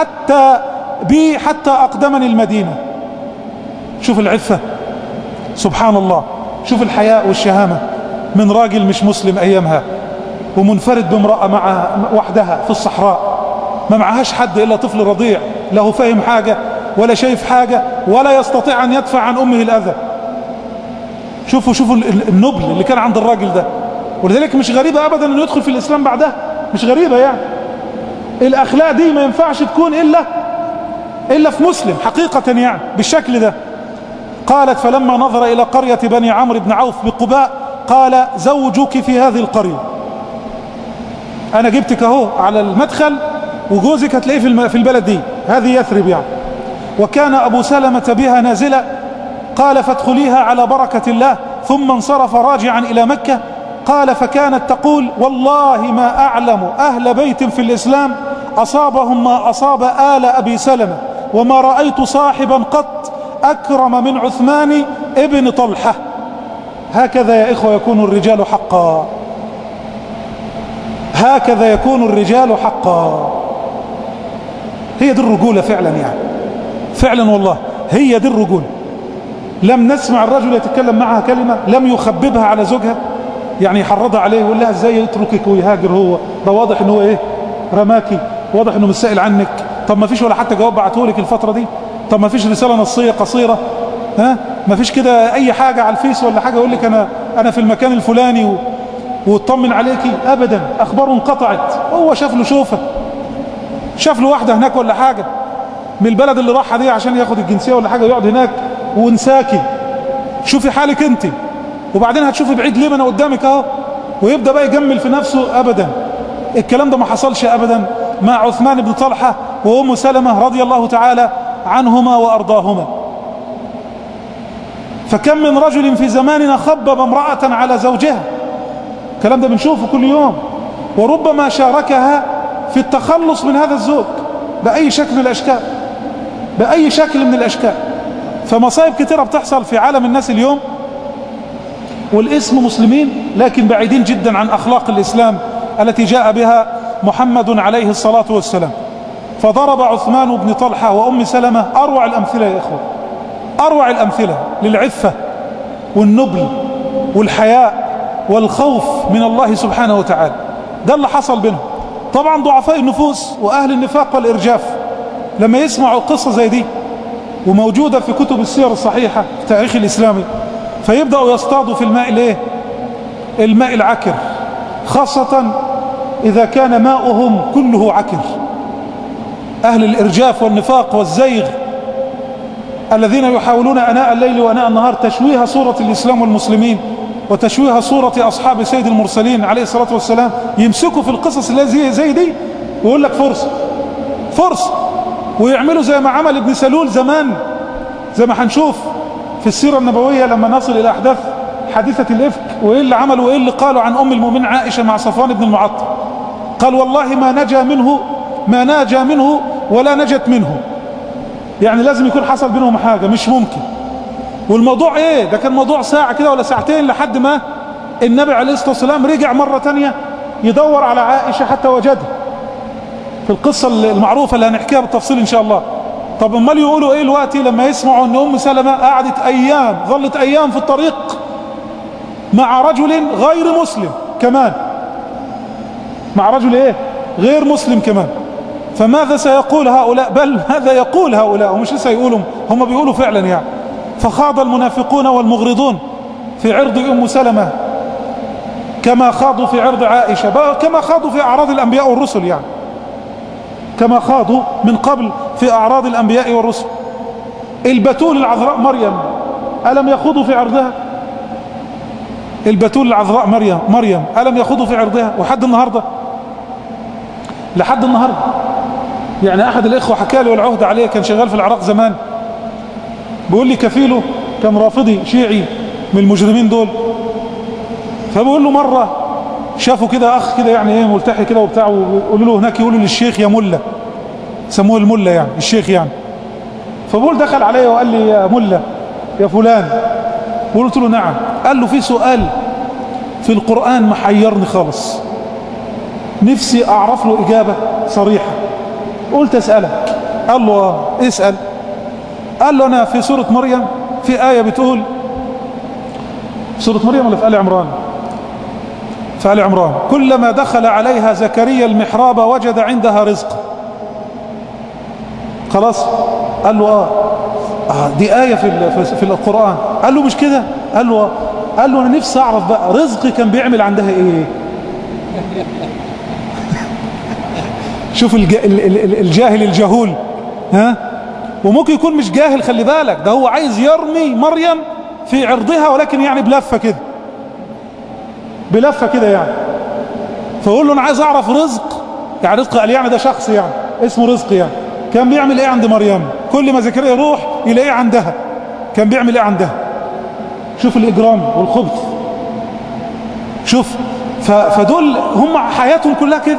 حتى أقدمني المدينة. شوف العفة، سبحان الله. شوف الحياء والشهامة من راجل مش مسلم أيامها، ومنفرد بامرأة مع وحدها في الصحراء، ما معهاش حد إلا طفل رضيع، له فاهم حاجة ولا شايف حاجة ولا يستطيع أن يدفع عن أمه الأذى. شوفوا النبل اللي كان عند الراجل ده. ولذلك مش غريبة أبدا أنه يدخل في الإسلام بعدها، مش غريبة يعني. الأخلاق دي ما ينفعش تكون إلا في مسلم حقيقة يعني بالشكل ده. قالت: فلما نظر إلى قرية بني عمرو بن عوف بقباء قال: زوجك في هذه القرية، أنا جبتك أهو على المدخل، وجوزك هتلاقيه في البلد دي، هذه يثرب يعني. وكان أبو سلمة بها نازلة. قال: فادخليها على بركة الله. ثم انصرف راجعا إلى مكة. قال: فكانت تقول: والله ما أعلم أهل بيت في الإسلام أصابهم ما أصاب آل أبي سلمة، وما رأيت صاحبا قط أكرم من عثمان ابن طلحة. هكذا يا إخوة يكون الرجال حقا، هكذا يكون الرجال حقا. هي دي الرجولة فعلا يعني، فعلا والله هي دي الرجولة. لم نسمع الرجل يتكلم معها كلمة، لم يخببها على زوجها، يعني يحرضها عليه ويقول لها ازاي يتركك ويهاجر، هو ده واضح انه ايه، رماكي، واضح انه مسائل عنك. طب ما فيش ولا حتى جواب بعتهولك الفترة دي؟ طب ما فيش رسالة نصية قصيرة؟ ما فيش كده اي حاجة على الفيس ولا حاجة يقول لك انا في المكان الفلاني ويطمن عليكي؟ ابدا، اخباره انقطعت. هو شاف له واحدة هناك ولا حاجة من البلد اللي راحها دي عشان ياخد الجنسية ولا حاجة، يقعد هناك ونساكي. شوفي حالك انت، وبعدين هتشوفي بعيد ليه، ما انا قدامك اهو. ويبدأ بقى يجمل في نفسه. ابدا، الكلام ده ما حصلش ابدا مع عثمان بن طلحة وام سلمة رضي الله تعالى عنهما وارضاهما. فكم من رجل في زماننا خبب امرأة على زوجها، الكلام ده بنشوفه كل يوم، وربما شاركها في التخلص من هذا الزوج بأي شكل من الأشكال، بأي شكل من الأشكال. فمصايب كثيرة بتحصل في عالم الناس اليوم، والاسم مسلمين لكن بعيدين جدا عن أخلاق الإسلام التي جاء بها محمد عليه الصلاة والسلام. فضرب عثمان بن طلحة وأم سلمة أروع الأمثلة يا إخوة، أروع الأمثلة للعفة والنبل والحياء والخوف من الله سبحانه وتعالى. ده اللي حصل بينهم. طبعا ضعفاء النفوس وأهل النفاق والإرجاف لما يسمعوا قصة زي دي، وموجودة في كتب السير الصحيحة في التاريخ الإسلامي، فيبدأوا يصطادوا في الماء العكر، خاصة إذا كان ماؤهم كله عكر. أهل الإرجاف والنفاق والزيغ الذين يحاولون أناء الليل وأناء النهار تشويه صورة الإسلام والمسلمين وتشويه صورة أصحاب سيد المرسلين عليه الصلاة والسلام، يمسكوا في القصص اللي زي دي ويقول لك فرصة، ويعملوا زي ما عمل ابن سلول زمان، زي ما هنشوف في السيرة النبوية لما نصل إلى أحداث حادثة الإفك، وإيه اللي عملوا وإيه اللي قالوا عن أم المؤمنين عائشة مع صفوان بن المعطل. قال: والله ما نجا منه ولا نجت منه. يعني لازم يكون حصل بينهم حاجة، مش ممكن. والموضوع ايه ده؟ كان موضوع ساعة كده ولا ساعتين، لحد ما النبي عليه الصلاة والسلام رجع مرة تانية يدور على عائشة حتى وجدها، في القصة المعروفة اللي هنحكيها بالتفصيل ان شاء الله. طب امال يقولوا ايه الوقت لما يسمعوا ان ام سلمة قعدت ظلت ايام في الطريق مع رجل غير مسلم كمان، مع رجل ايه غير مسلم كمان. فماذا سيقول هؤلاء؟ بل ماذا يقول هؤلاء، ومش لسه يقولوا، هم بيقولوا فعلا يعني. فخاض المنافقون والمغرضون في عرض أم سلمة كما خاضوا في عرض عائشة، كما خاضوا في أعراض الأنبياء والرسل، يعني كما خاضوا من قبل في أعراض الأنبياء والرسل. البتول العذراء مريم ألم يخوضوا في عرضها؟ البتول العذراء مريم ألم يخوضوا في عرضها؟ وحد النهاردة، لحد النهاردة يعني. أحد الإخوة حكى لي والعهد عليه، كان شغال في العراق زمان، بيقول لي كفيله كان رافضي شيعي من المجرمين دول، فبقول له مرة شافوا كده أخ كده يعني ايه ملتحي كده وبتاع، ويقولوا له هناك، يقولوا للشيخ يا ملا، سموه الملا يعني الشيخ يعني. فبقول دخل علي وقال لي يا ملا يا فلان، قلت له نعم. قال له في سؤال في القرآن محيرني خالص. نفسي اعرف له اجابة صريحة. قلت اسألك. قال له اسأل. قال له انا في سورة مريم في آية بتقول، سورة مريم ولا في آل عمران؟ في آل عمران، كلما دخل عليها زكريا المحراب وجد عندها رزقا. خلاص. قال له دي آية في القرآن. قال له مش كده؟ قال له قال له انا نفسي اعرف بقى رزقي كان بيعمل عندها ايه. شوف الجاهل الجهول. ها، وممكن يكون مش جاهل، خلي بالك، ده هو عايز يرمي مريم في عرضها، ولكن يعني بلفة كده، بلفة كده يعني. فقول له انا عايز اعرف رزق، يعني رزق قال يعني ده شخص يعني اسمه رزق، يعني كان بيعمل ايه عند مريم؟ كل ما زكريا يروح يلاقيه عندها، كان بيعمل ايه عندها؟ شوف الاجرام والخبث. شوف، فدول هم حياتهم كلها كده،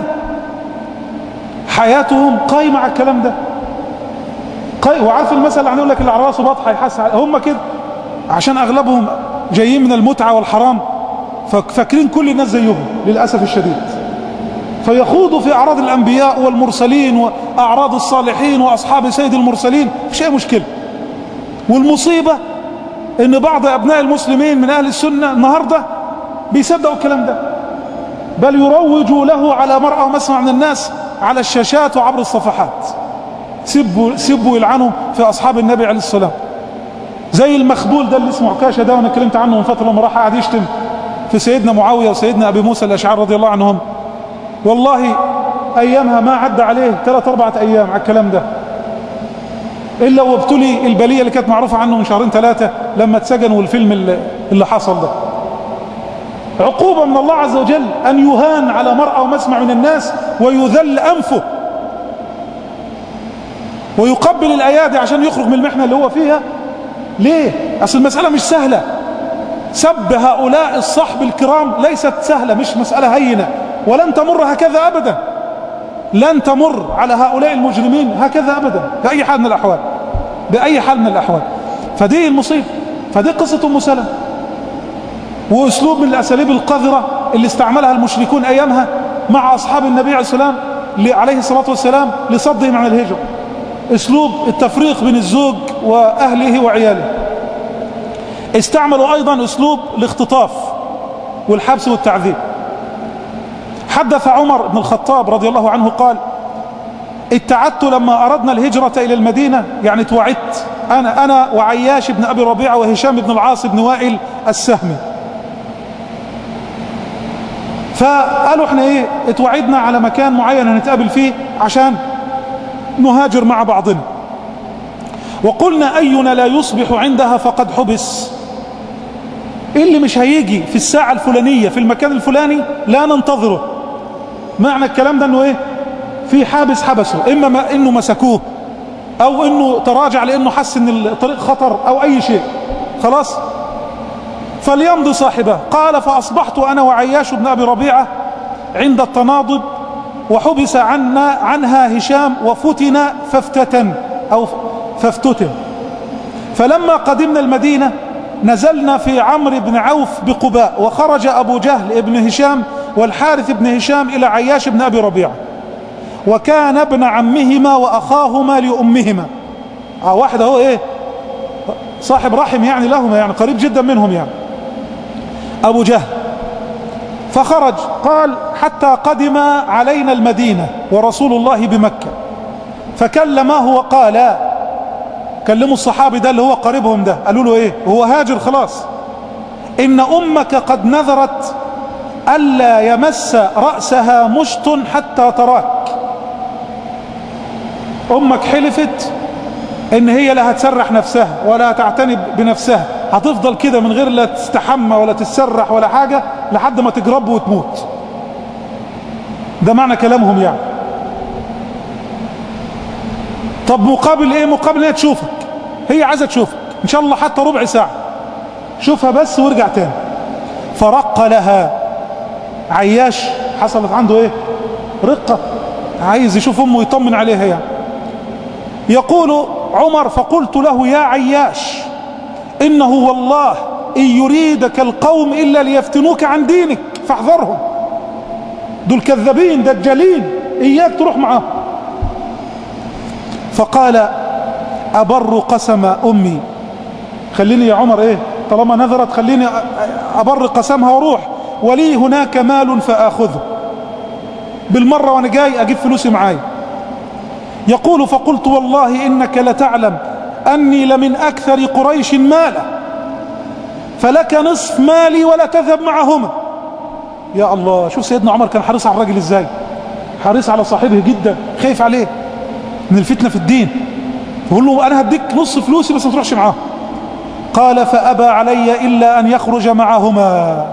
حياتهم قايمة على الكلام ده. وعارف المثل اللي هنقول لك اللي على راسه بطحه يحس، هم كده عشان اغلبهم جايين من المتعة والحرام، ففاكرين كل الناس زيهم للأسف الشديد، فيخوضوا في أعراض الأنبياء والمرسلين وأعراض الصالحين وأصحاب سيد المرسلين، مش أي مشكلة. والمصيبة إن بعض أبناء المسلمين من أهل السنة النهاردة بيصدقوا الكلام ده، بل يروجوا له على مرأى ومسمع من الناس على الشاشات وعبر الصفحات، سبوا يلعنوا في أصحاب النبي عليه السلام. زي المخبول ده اللي اسمه عكاشة ده، وانا اتكلمت عنه من فترة، لما راح قاعد يشتم في سيدنا معاوية وسيدنا أبي موسى الأشعري رضي الله عنهم. والله أيامها ما عدى عليه 3-4 أيام على الكلام ده، إلا وابتلي البلية اللي كانت معروفة عنه من 2-3 لما اتسجن، والفيلم اللي حصل ده عقوبة من الله عز وجل، أن يهان على مرأى ومسمع من الناس ويذل أنفه ويقبل الأيادي عشان يخرج من المحنة اللي هو فيها. ليه؟ أصل المسألة مش سهلة. سب هؤلاء الصحب الكرام ليست سهلة، مش مسألة هينة، ولن تمر هكذا أبدا، لن تمر على هؤلاء المجرمين هكذا أبدا بأي حال من الأحوال، بأي حال من الأحوال. فدي المصيبة. فدي قصة أم سلمة، وأسلوب من الأساليب القذرة اللي استعملها المشركون أيامها مع أصحاب النبي عليه الصلاة والسلام لصدهم عن الهجرة، أسلوب التفريق بين الزوج وأهله وعياله. استعملوا أيضا أسلوب الاختطاف والحبس والتعذيب. حدث عمر بن الخطاب رضي الله عنه قال: اتعدت لما أردنا الهجرة إلى المدينة، يعني توعدت أنا وعياش بن أبي ربيعة وهشام بن العاص بن وائل السهمي. فقالوا احنا ايه، اتوعدنا على مكان معين هنتقابل فيه عشان نهاجر مع بعضنا، وقلنا أينا لا يصبح عندها فقد حبس، اللي مش هيجي في الساعة الفلانية في المكان الفلاني لا ننتظره. معنى الكلام ده انه ايه، في حابس حبسه، اما انه مسكوه او انه تراجع لانه حس ان الطريق خطر او اي شيء، خلاص فليمضي صاحبه. قال: فاصبحت انا وعياش بن ابي ربيعة عند التناضب، وحبس عنها هشام وفتن فافتتن او فافتتن. فلما قدمنا المدينة نزلنا في عمرو بن عوف بقباء، وخرج أبو جهل ابن هشام والحارث بن هشام إلى عياش بن أبي ربيعة، وكان ابن عمهما وأخاهما لأمهما. واحد هو إيه، صاحب رحم يعني لهما، يعني قريب جدا منهم يعني أبو جهل. فخرج قال: حتى قدم علينا المدينة ورسول الله بمكة، فكلمه وقال، كلموا الصحابي ده اللي هو قريبهم ده، قالوا له ايه، هو هاجر خلاص: ان امك قد نذرت الا يمس رأسها مشط حتى تراك. امك حلفت ان هي لا هتسرح نفسها ولا هتعتني بنفسها، هتفضل كده من غير لا تستحمى ولا تتسرح ولا حاجة لحد ما تجرب وتموت. ده معنى كلامهم يعني. طب مقابل ايه؟ مقابل هي تشوفك، هي عايزة تشوفك ان شاء الله حتى ربع ساعة، شوفها بس وارجع تاني. فرق لها عياش، حصلت عنده ايه، رقة، عايز يشوف امه يطمن عليها يعني. يقول عمر: فقلت له: يا عياش، انه والله ان يريدك القوم الا ليفتنوك عن دينك فاحذرهم. دول كذابين دجالين، إياك تروح معاهم. فقال أبر قسم أمي، خليني يا عمر إيه طالما نذرت خليني أبر قسمها وروح، ولي هناك مال فآخذه بالمرة وأنا جاي أجيب فلوسي معاي. يقول فقلت والله إنك لتعلم أني لمن أكثر قريش مالا، فلك نصف مالي ولا تذهب معهما. يا الله، شوف سيدنا عمر كان حريص على الراجل ازاي، حريص على صاحبه جدا، خايف عليه من الفتنة في الدين. فقول له أنا هديك نص فلوسي بس ما تروحش معاه. قال فأبى علي إلا أن يخرج معهما،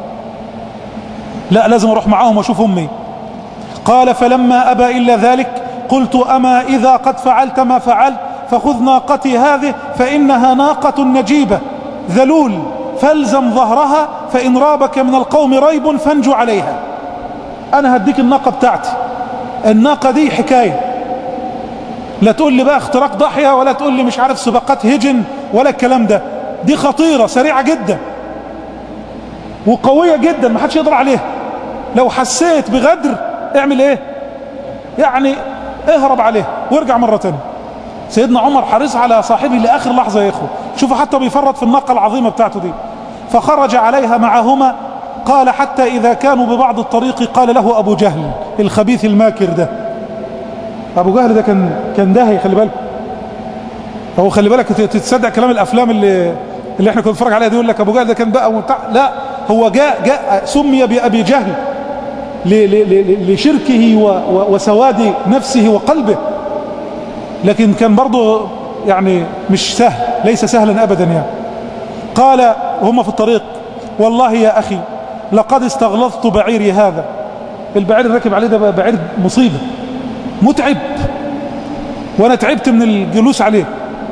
لا لازم أروح معاهم وأشوف أمي. قال فلما أبى إلا ذلك قلت أما إذا قد فعلت ما فعلت فخذ ناقتي هذه فإنها ناقة نجيبة ذلول، فالزم ظهرها فإن رابك من القوم ريب فانجو عليها. أنا هديك الناقة بتاعتي، الناقة دي حكاية، لا تقول لي بقى اختراق ضاحية ولا تقول لي مش عارف سباقات هجن ولا الكلام ده، دي خطيرة سريعة جدا وقوية جدا ما حدش يقدر عليها. لو حسيت بغدر اعمل ايه يعني، اهرب عليه وارجع مرة تانية. سيدنا عمر حريص على صاحبه لآخر لحظة يا إخوة، شوفوا حتى بيفرط في الناقة العظيمة بتاعته دي. فخرج عليها معهما. قال حتى إذا كانوا ببعض الطريق قال له أبو جهل الخبيث الماكر ده، أبو جهل ده كان داهي، خلي بالك. هو خلي بالك تتصدق كلام الأفلام اللي احنا كنا نتفرج عليها دي، يقول لك أبو جهل ده كان بقى لا، هو جاء سمي بأبي جهل لشركه وسواد نفسه وقلبه، لكن كان برضه يعني مش سهل، ليس سهلا أبدا يعني. قال وهم في الطريق والله يا أخي لقد استغلظت بعيري هذا، البعير اللي راكب عليه ده بعير مصيبة متعب، وأنا تعبت من الجلوس عليه،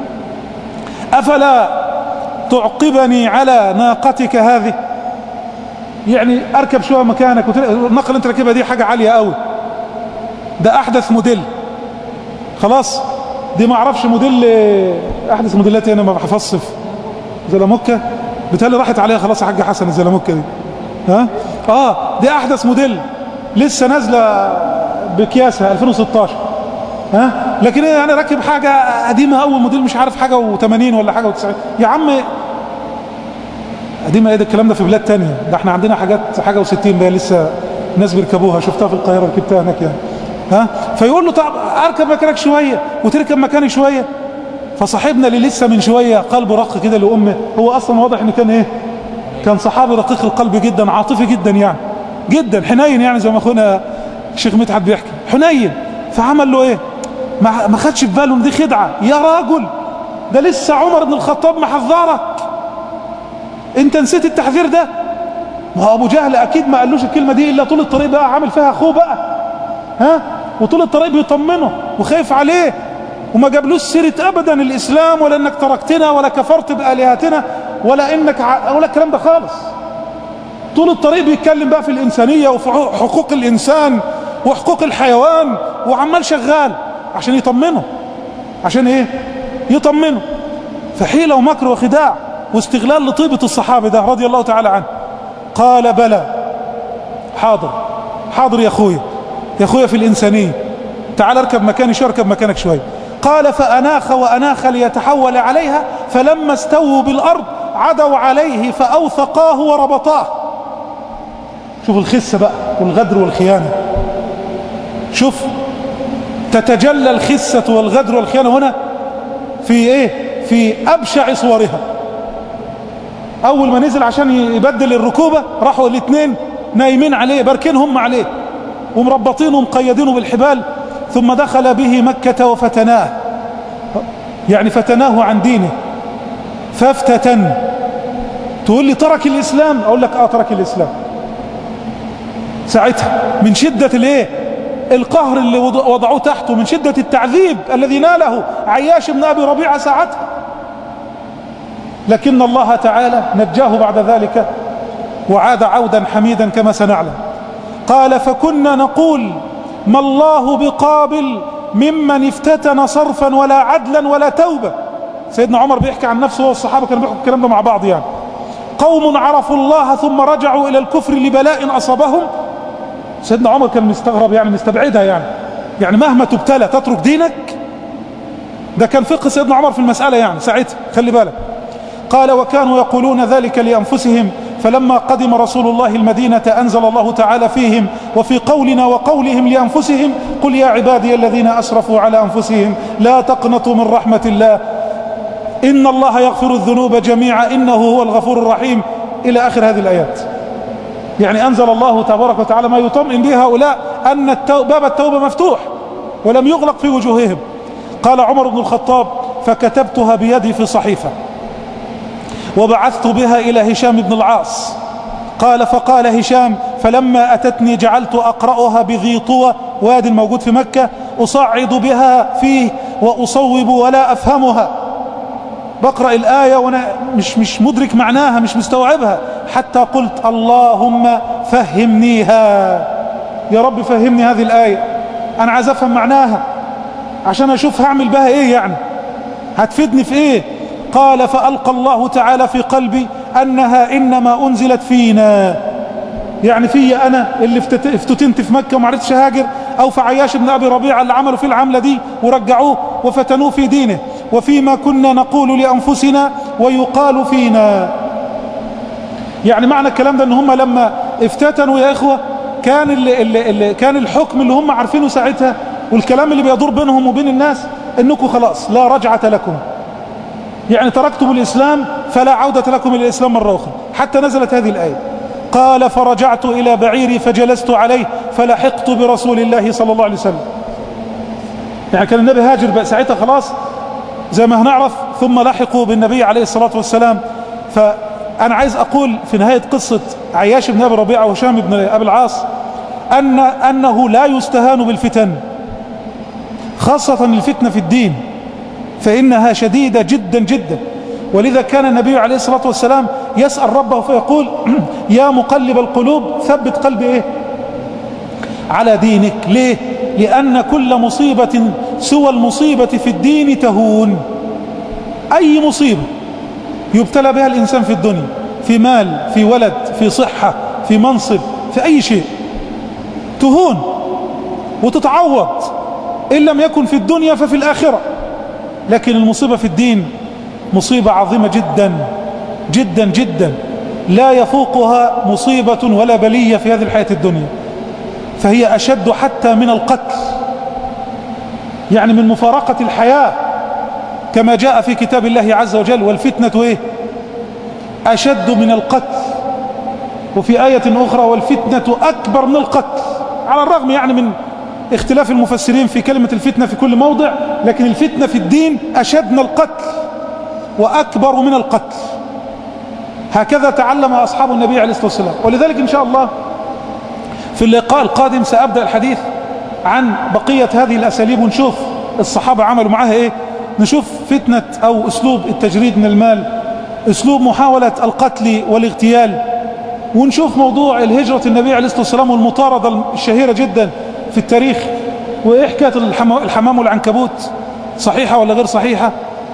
أفلا تعقبني على ناقتك هذه، يعني أركب شوية مكانك. الناقة اللي أنت راكبها دي حاجة عالية قوي، ده أحدث موديل خلاص، دي ما اعرفش موديل احدث موديلات، انا ما بحفظش في زلموكه بتالي راحت عليها خلاص يا حاج حسن الزلموكه دي، دي احدث موديل لسه نازله بكياسها 2016 لكن انا راكب حاجه قديمه اول موديل مش عارف حاجه و80 ولا حاجه و90 يا عم، قديمه ايه ده الكلام ده في بلاد تانية، ده احنا عندنا حاجات حاجه و60 بقى لسه الناس بيركبوها، شفتها في القاهره ركبتها هناك يعني. فيقول له طب اركب مكانك شوية وتركب مكاني شوية. فصاحبنا اللي لسه من شوية قلبه رق كده لأمه، هو اصلا واضح ان كان ايه، كان صحابي رقيق القلب جدا، عاطفي جدا يعني، جدا حنين يعني، زي ما اخونا الشيخ مدحت بيحكي حنين. فعمل له ايه، ما خدش في باله ان دي خدعة، يا راجل ده لسه عمر بن الخطاب محذرك، انت نسيت التحذير ده. ما هو ابو جهل اكيد ما قالوش الكلمة دي الا طول الطريق بقى عامل فيها اخوه بقى، وطول الطريق بيطمنه وخايف عليه، وما جابلوش سيرة ابدا الاسلام ولا انك تركتنا ولا كفرت بآلهتنا ولا انك ولا الكلام ده خالص. طول الطريق بيتكلم بقى في الانسانية وفي حقوق الانسان وحقوق الحيوان، وعمال شغال عشان يطمنه، عشان ايه يطمنه. فحيلة ومكر وخداع واستغلال لطيبة الصحابة ده رضي الله تعالى عنه. قال بلى، حاضر يا اخويا في الإنسانية، تعال اركب مكاني شوية، اركب مكانك شوية. قال فأناخ ليتحول عليها، فلما استووا بالأرض عدوا عليه فأوثقاه وربطاه. شوف الخسة بقى والغدر والخيانة، شوف تتجلى الخسة والغدر والخيانة هنا في ايه، في أبشع صورها. أول ما نزل عشان يبدل الركوبة راحوا الاثنين نايمين عليه، باركينهم عليه ومربطينه ومقيدينه بالحبال. ثم دخل به مكة وفتناه، يعني فتناه عن دينه فافتتن. تقول لي ترك الإسلام، أقول لك ترك الإسلام ساعتها من شدة الايه، القهر اللي وضعوه تحته، من شدة التعذيب الذي ناله عياش بن أبي ربيعة ساعتها. لكن الله تعالى نجاه بعد ذلك وعاد عودا حميدا كما سنعلم. قال فكنا نقول ما الله بقابل ممن افتتن صرفا ولا عدلا ولا توبة. سيدنا عمر بيحكي عن نفسه والصحابة كانوا بيحكوا الكلام ده مع بعض يعني. قوم عرفوا الله ثم رجعوا إلى الكفر لبلاء أصابهم سيدنا عمر كان مستغرب، يعني مستبعدها، يعني مهما تبتلى تترك دينك. ده كان فقه سيدنا عمر في المسألة يعني ساعتها، خلي بالك. قال وكانوا يقولون ذلك لأنفسهم، فلما قدم رسول الله المدينة أنزل الله تعالى فيهم وفي قولنا وقولهم لأنفسهم قل يا عبادي الذين أسرفوا على أنفسهم لا تقنطوا من رحمة الله إن الله يغفر الذنوب جميعا إنه هو الغفور الرحيم، إلى آخر هذه الآيات. يعني أنزل الله تبارك وتعالى ما يطمئن به هؤلاء أن باب التوبة مفتوح ولم يغلق في وجوههم. قال عمر بن الخطاب فكتبتها بيدي في صحيفة وبعثت بها إلى هشام بن العاص. قال فقال هشام فلما أتتني جعلت أقرأها بذي طوى، واد موجود في مكة، أصعد بها فيه وأصوب ولا أفهمها. بقرأ الآية وأنا مش مدرك معناها، مش مستوعبها، حتى قلت اللهم فهمنيها، يا رب فهمني هذه الآية، أنا عايز أفهم معناها عشان أشوف هعمل بها إيه، يعني هتفيدني في إيه. قال فألقى الله تعالى في قلبي أنها إنما أنزلت فينا، يعني في أنا اللي افتتنت في مكة وما عرفتش هاجر، أو في عياش بن أبي ربيعة اللي عملوا فيه العملة دي ورجعوه وفتنوه في دينه، وفيما كنا نقول لأنفسنا ويقال فينا. يعني معنى الكلام ده ان هم لما افتتنوا يا إخوة كان الحكم اللي هم عارفينه ساعتها والكلام اللي بيدور بينهم وبين الناس انكم خلاص لا رجعة لكم، يعني تركتم الإسلام فلا عودة لكم إلى الإسلام مرة أخرى، حتى نزلت هذه الآية. قال فرجعت إلى بعيري فجلست عليه فلحقت برسول الله صلى الله عليه وسلم. يعني كان النبي هاجر بقى ساعتها خلاص زي ما هنعرف، ثم لحقوا بالنبي عليه الصلاة والسلام. فأنا عايز أقول في نهاية قصة عياش بن أبي ربيعة وهشام بن أبي العاص أنه لا يستهان بالفتن، خاصة الفتنة في الدين، فإنها شديدة جدا جدا. ولذا كان النبي عليه الصلاة والسلام يسأل ربه فيقول يا مقلب القلوب ثبت قلبي إيه؟ على دينك. ليه؟ لأن كل مصيبة سوى المصيبة في الدين تهون. أي مصيبة يبتلى بها الإنسان في الدنيا، في مال، في ولد، في صحة، في منصب، في أي شيء، تهون وتتعوض، إن لم يكن في الدنيا ففي الآخرة. لكن المصيبة في الدين مصيبة عظيمة جدا جدا جدا، لا يفوقها مصيبة ولا بلية في هذه الحياة الدنيا، فهي أشد حتى من القتل، يعني من مفارقة الحياة، كما جاء في كتاب الله عز وجل والفتنة إيه؟ أشد من القتل. وفي آية أخرى والفتنة أكبر من القتل، على الرغم يعني من اختلاف المفسرين في كلمة الفتنة في كل موضع، لكن الفتنة في الدين أشد من القتل وأكبر من القتل. هكذا تعلم أصحاب النبي عليه الصلاة والسلام. ولذلك إن شاء الله في اللقاء القادم سأبدأ الحديث عن بقية هذه الأساليب، ونشوف الصحابة عملوا معها إيه، نشوف فتنة أو أسلوب التجريد من المال، أسلوب محاولة القتل والاغتيال، ونشوف موضوع الهجرة النبي عليه الصلاة والسلام والمطاردة الشهيرة جدا في التاريخ، وإيه حكاية الحمام والعنكبوت، صحيحة ولا غير صحيحة،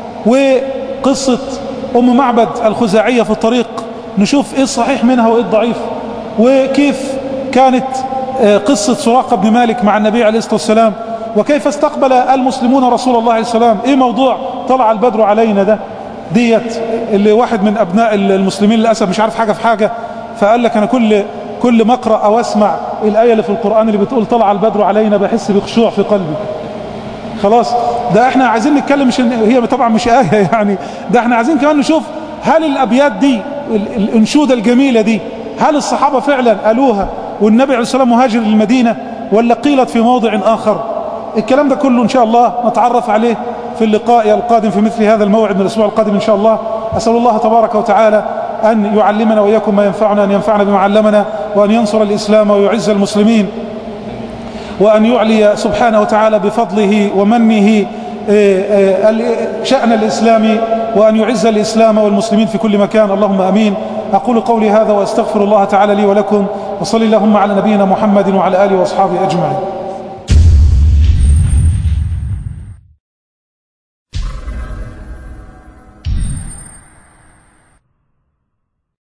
وقصة أم معبد الخزاعية في الطريق، نشوف إيه الصحيح منها وإيه الضعيف، وكيف كانت قصة سراقة بن مالك مع النبي عليه الصلاة والسلام، وكيف استقبل المسلمون رسول الله عليه السلام. إيه موضوع طلع البدر علينا ده، ديت اللي واحد من أبناء المسلمين للأسف مش عارف حاجة في حاجة، فقال لك أنا كل ما أقرأ أو أسمع الآية اللي في القرآن اللي بتقول طلع البدر علينا بحس بخشوع في قلبي. خلاص، ده احنا عايزين نتكلم، مش هي طبعا مش آية يعني، ده احنا عايزين كمان نشوف هل الأبيات دي الأنشودة الجميلة دي هل الصحابة فعلا قالوها والنبي عليه الصلاة والسلام مهاجر للمدينة، ولا قيلت في موضع آخر؟ الكلام ده كله إن شاء الله نتعرف عليه في اللقاء القادم في مثل هذا الموعد من الأسبوع القادم إن شاء الله. أسأل الله تبارك وتعالى أن يعلمنا وإياكم ما ينفعنا، أن ينفعنا بما علمنا، وأن ينصر الإسلام ويعز المسلمين، وأن يعلي سبحانه وتعالى بفضله ومنه شأن الإسلام، وأن يعز الإسلام والمسلمين في كل مكان، اللهم أمين. أقول قولي هذا وأستغفر الله تعالى لي ولكم، وصلي اللهم على نبينا محمد وعلى آله وأصحابه أجمعين.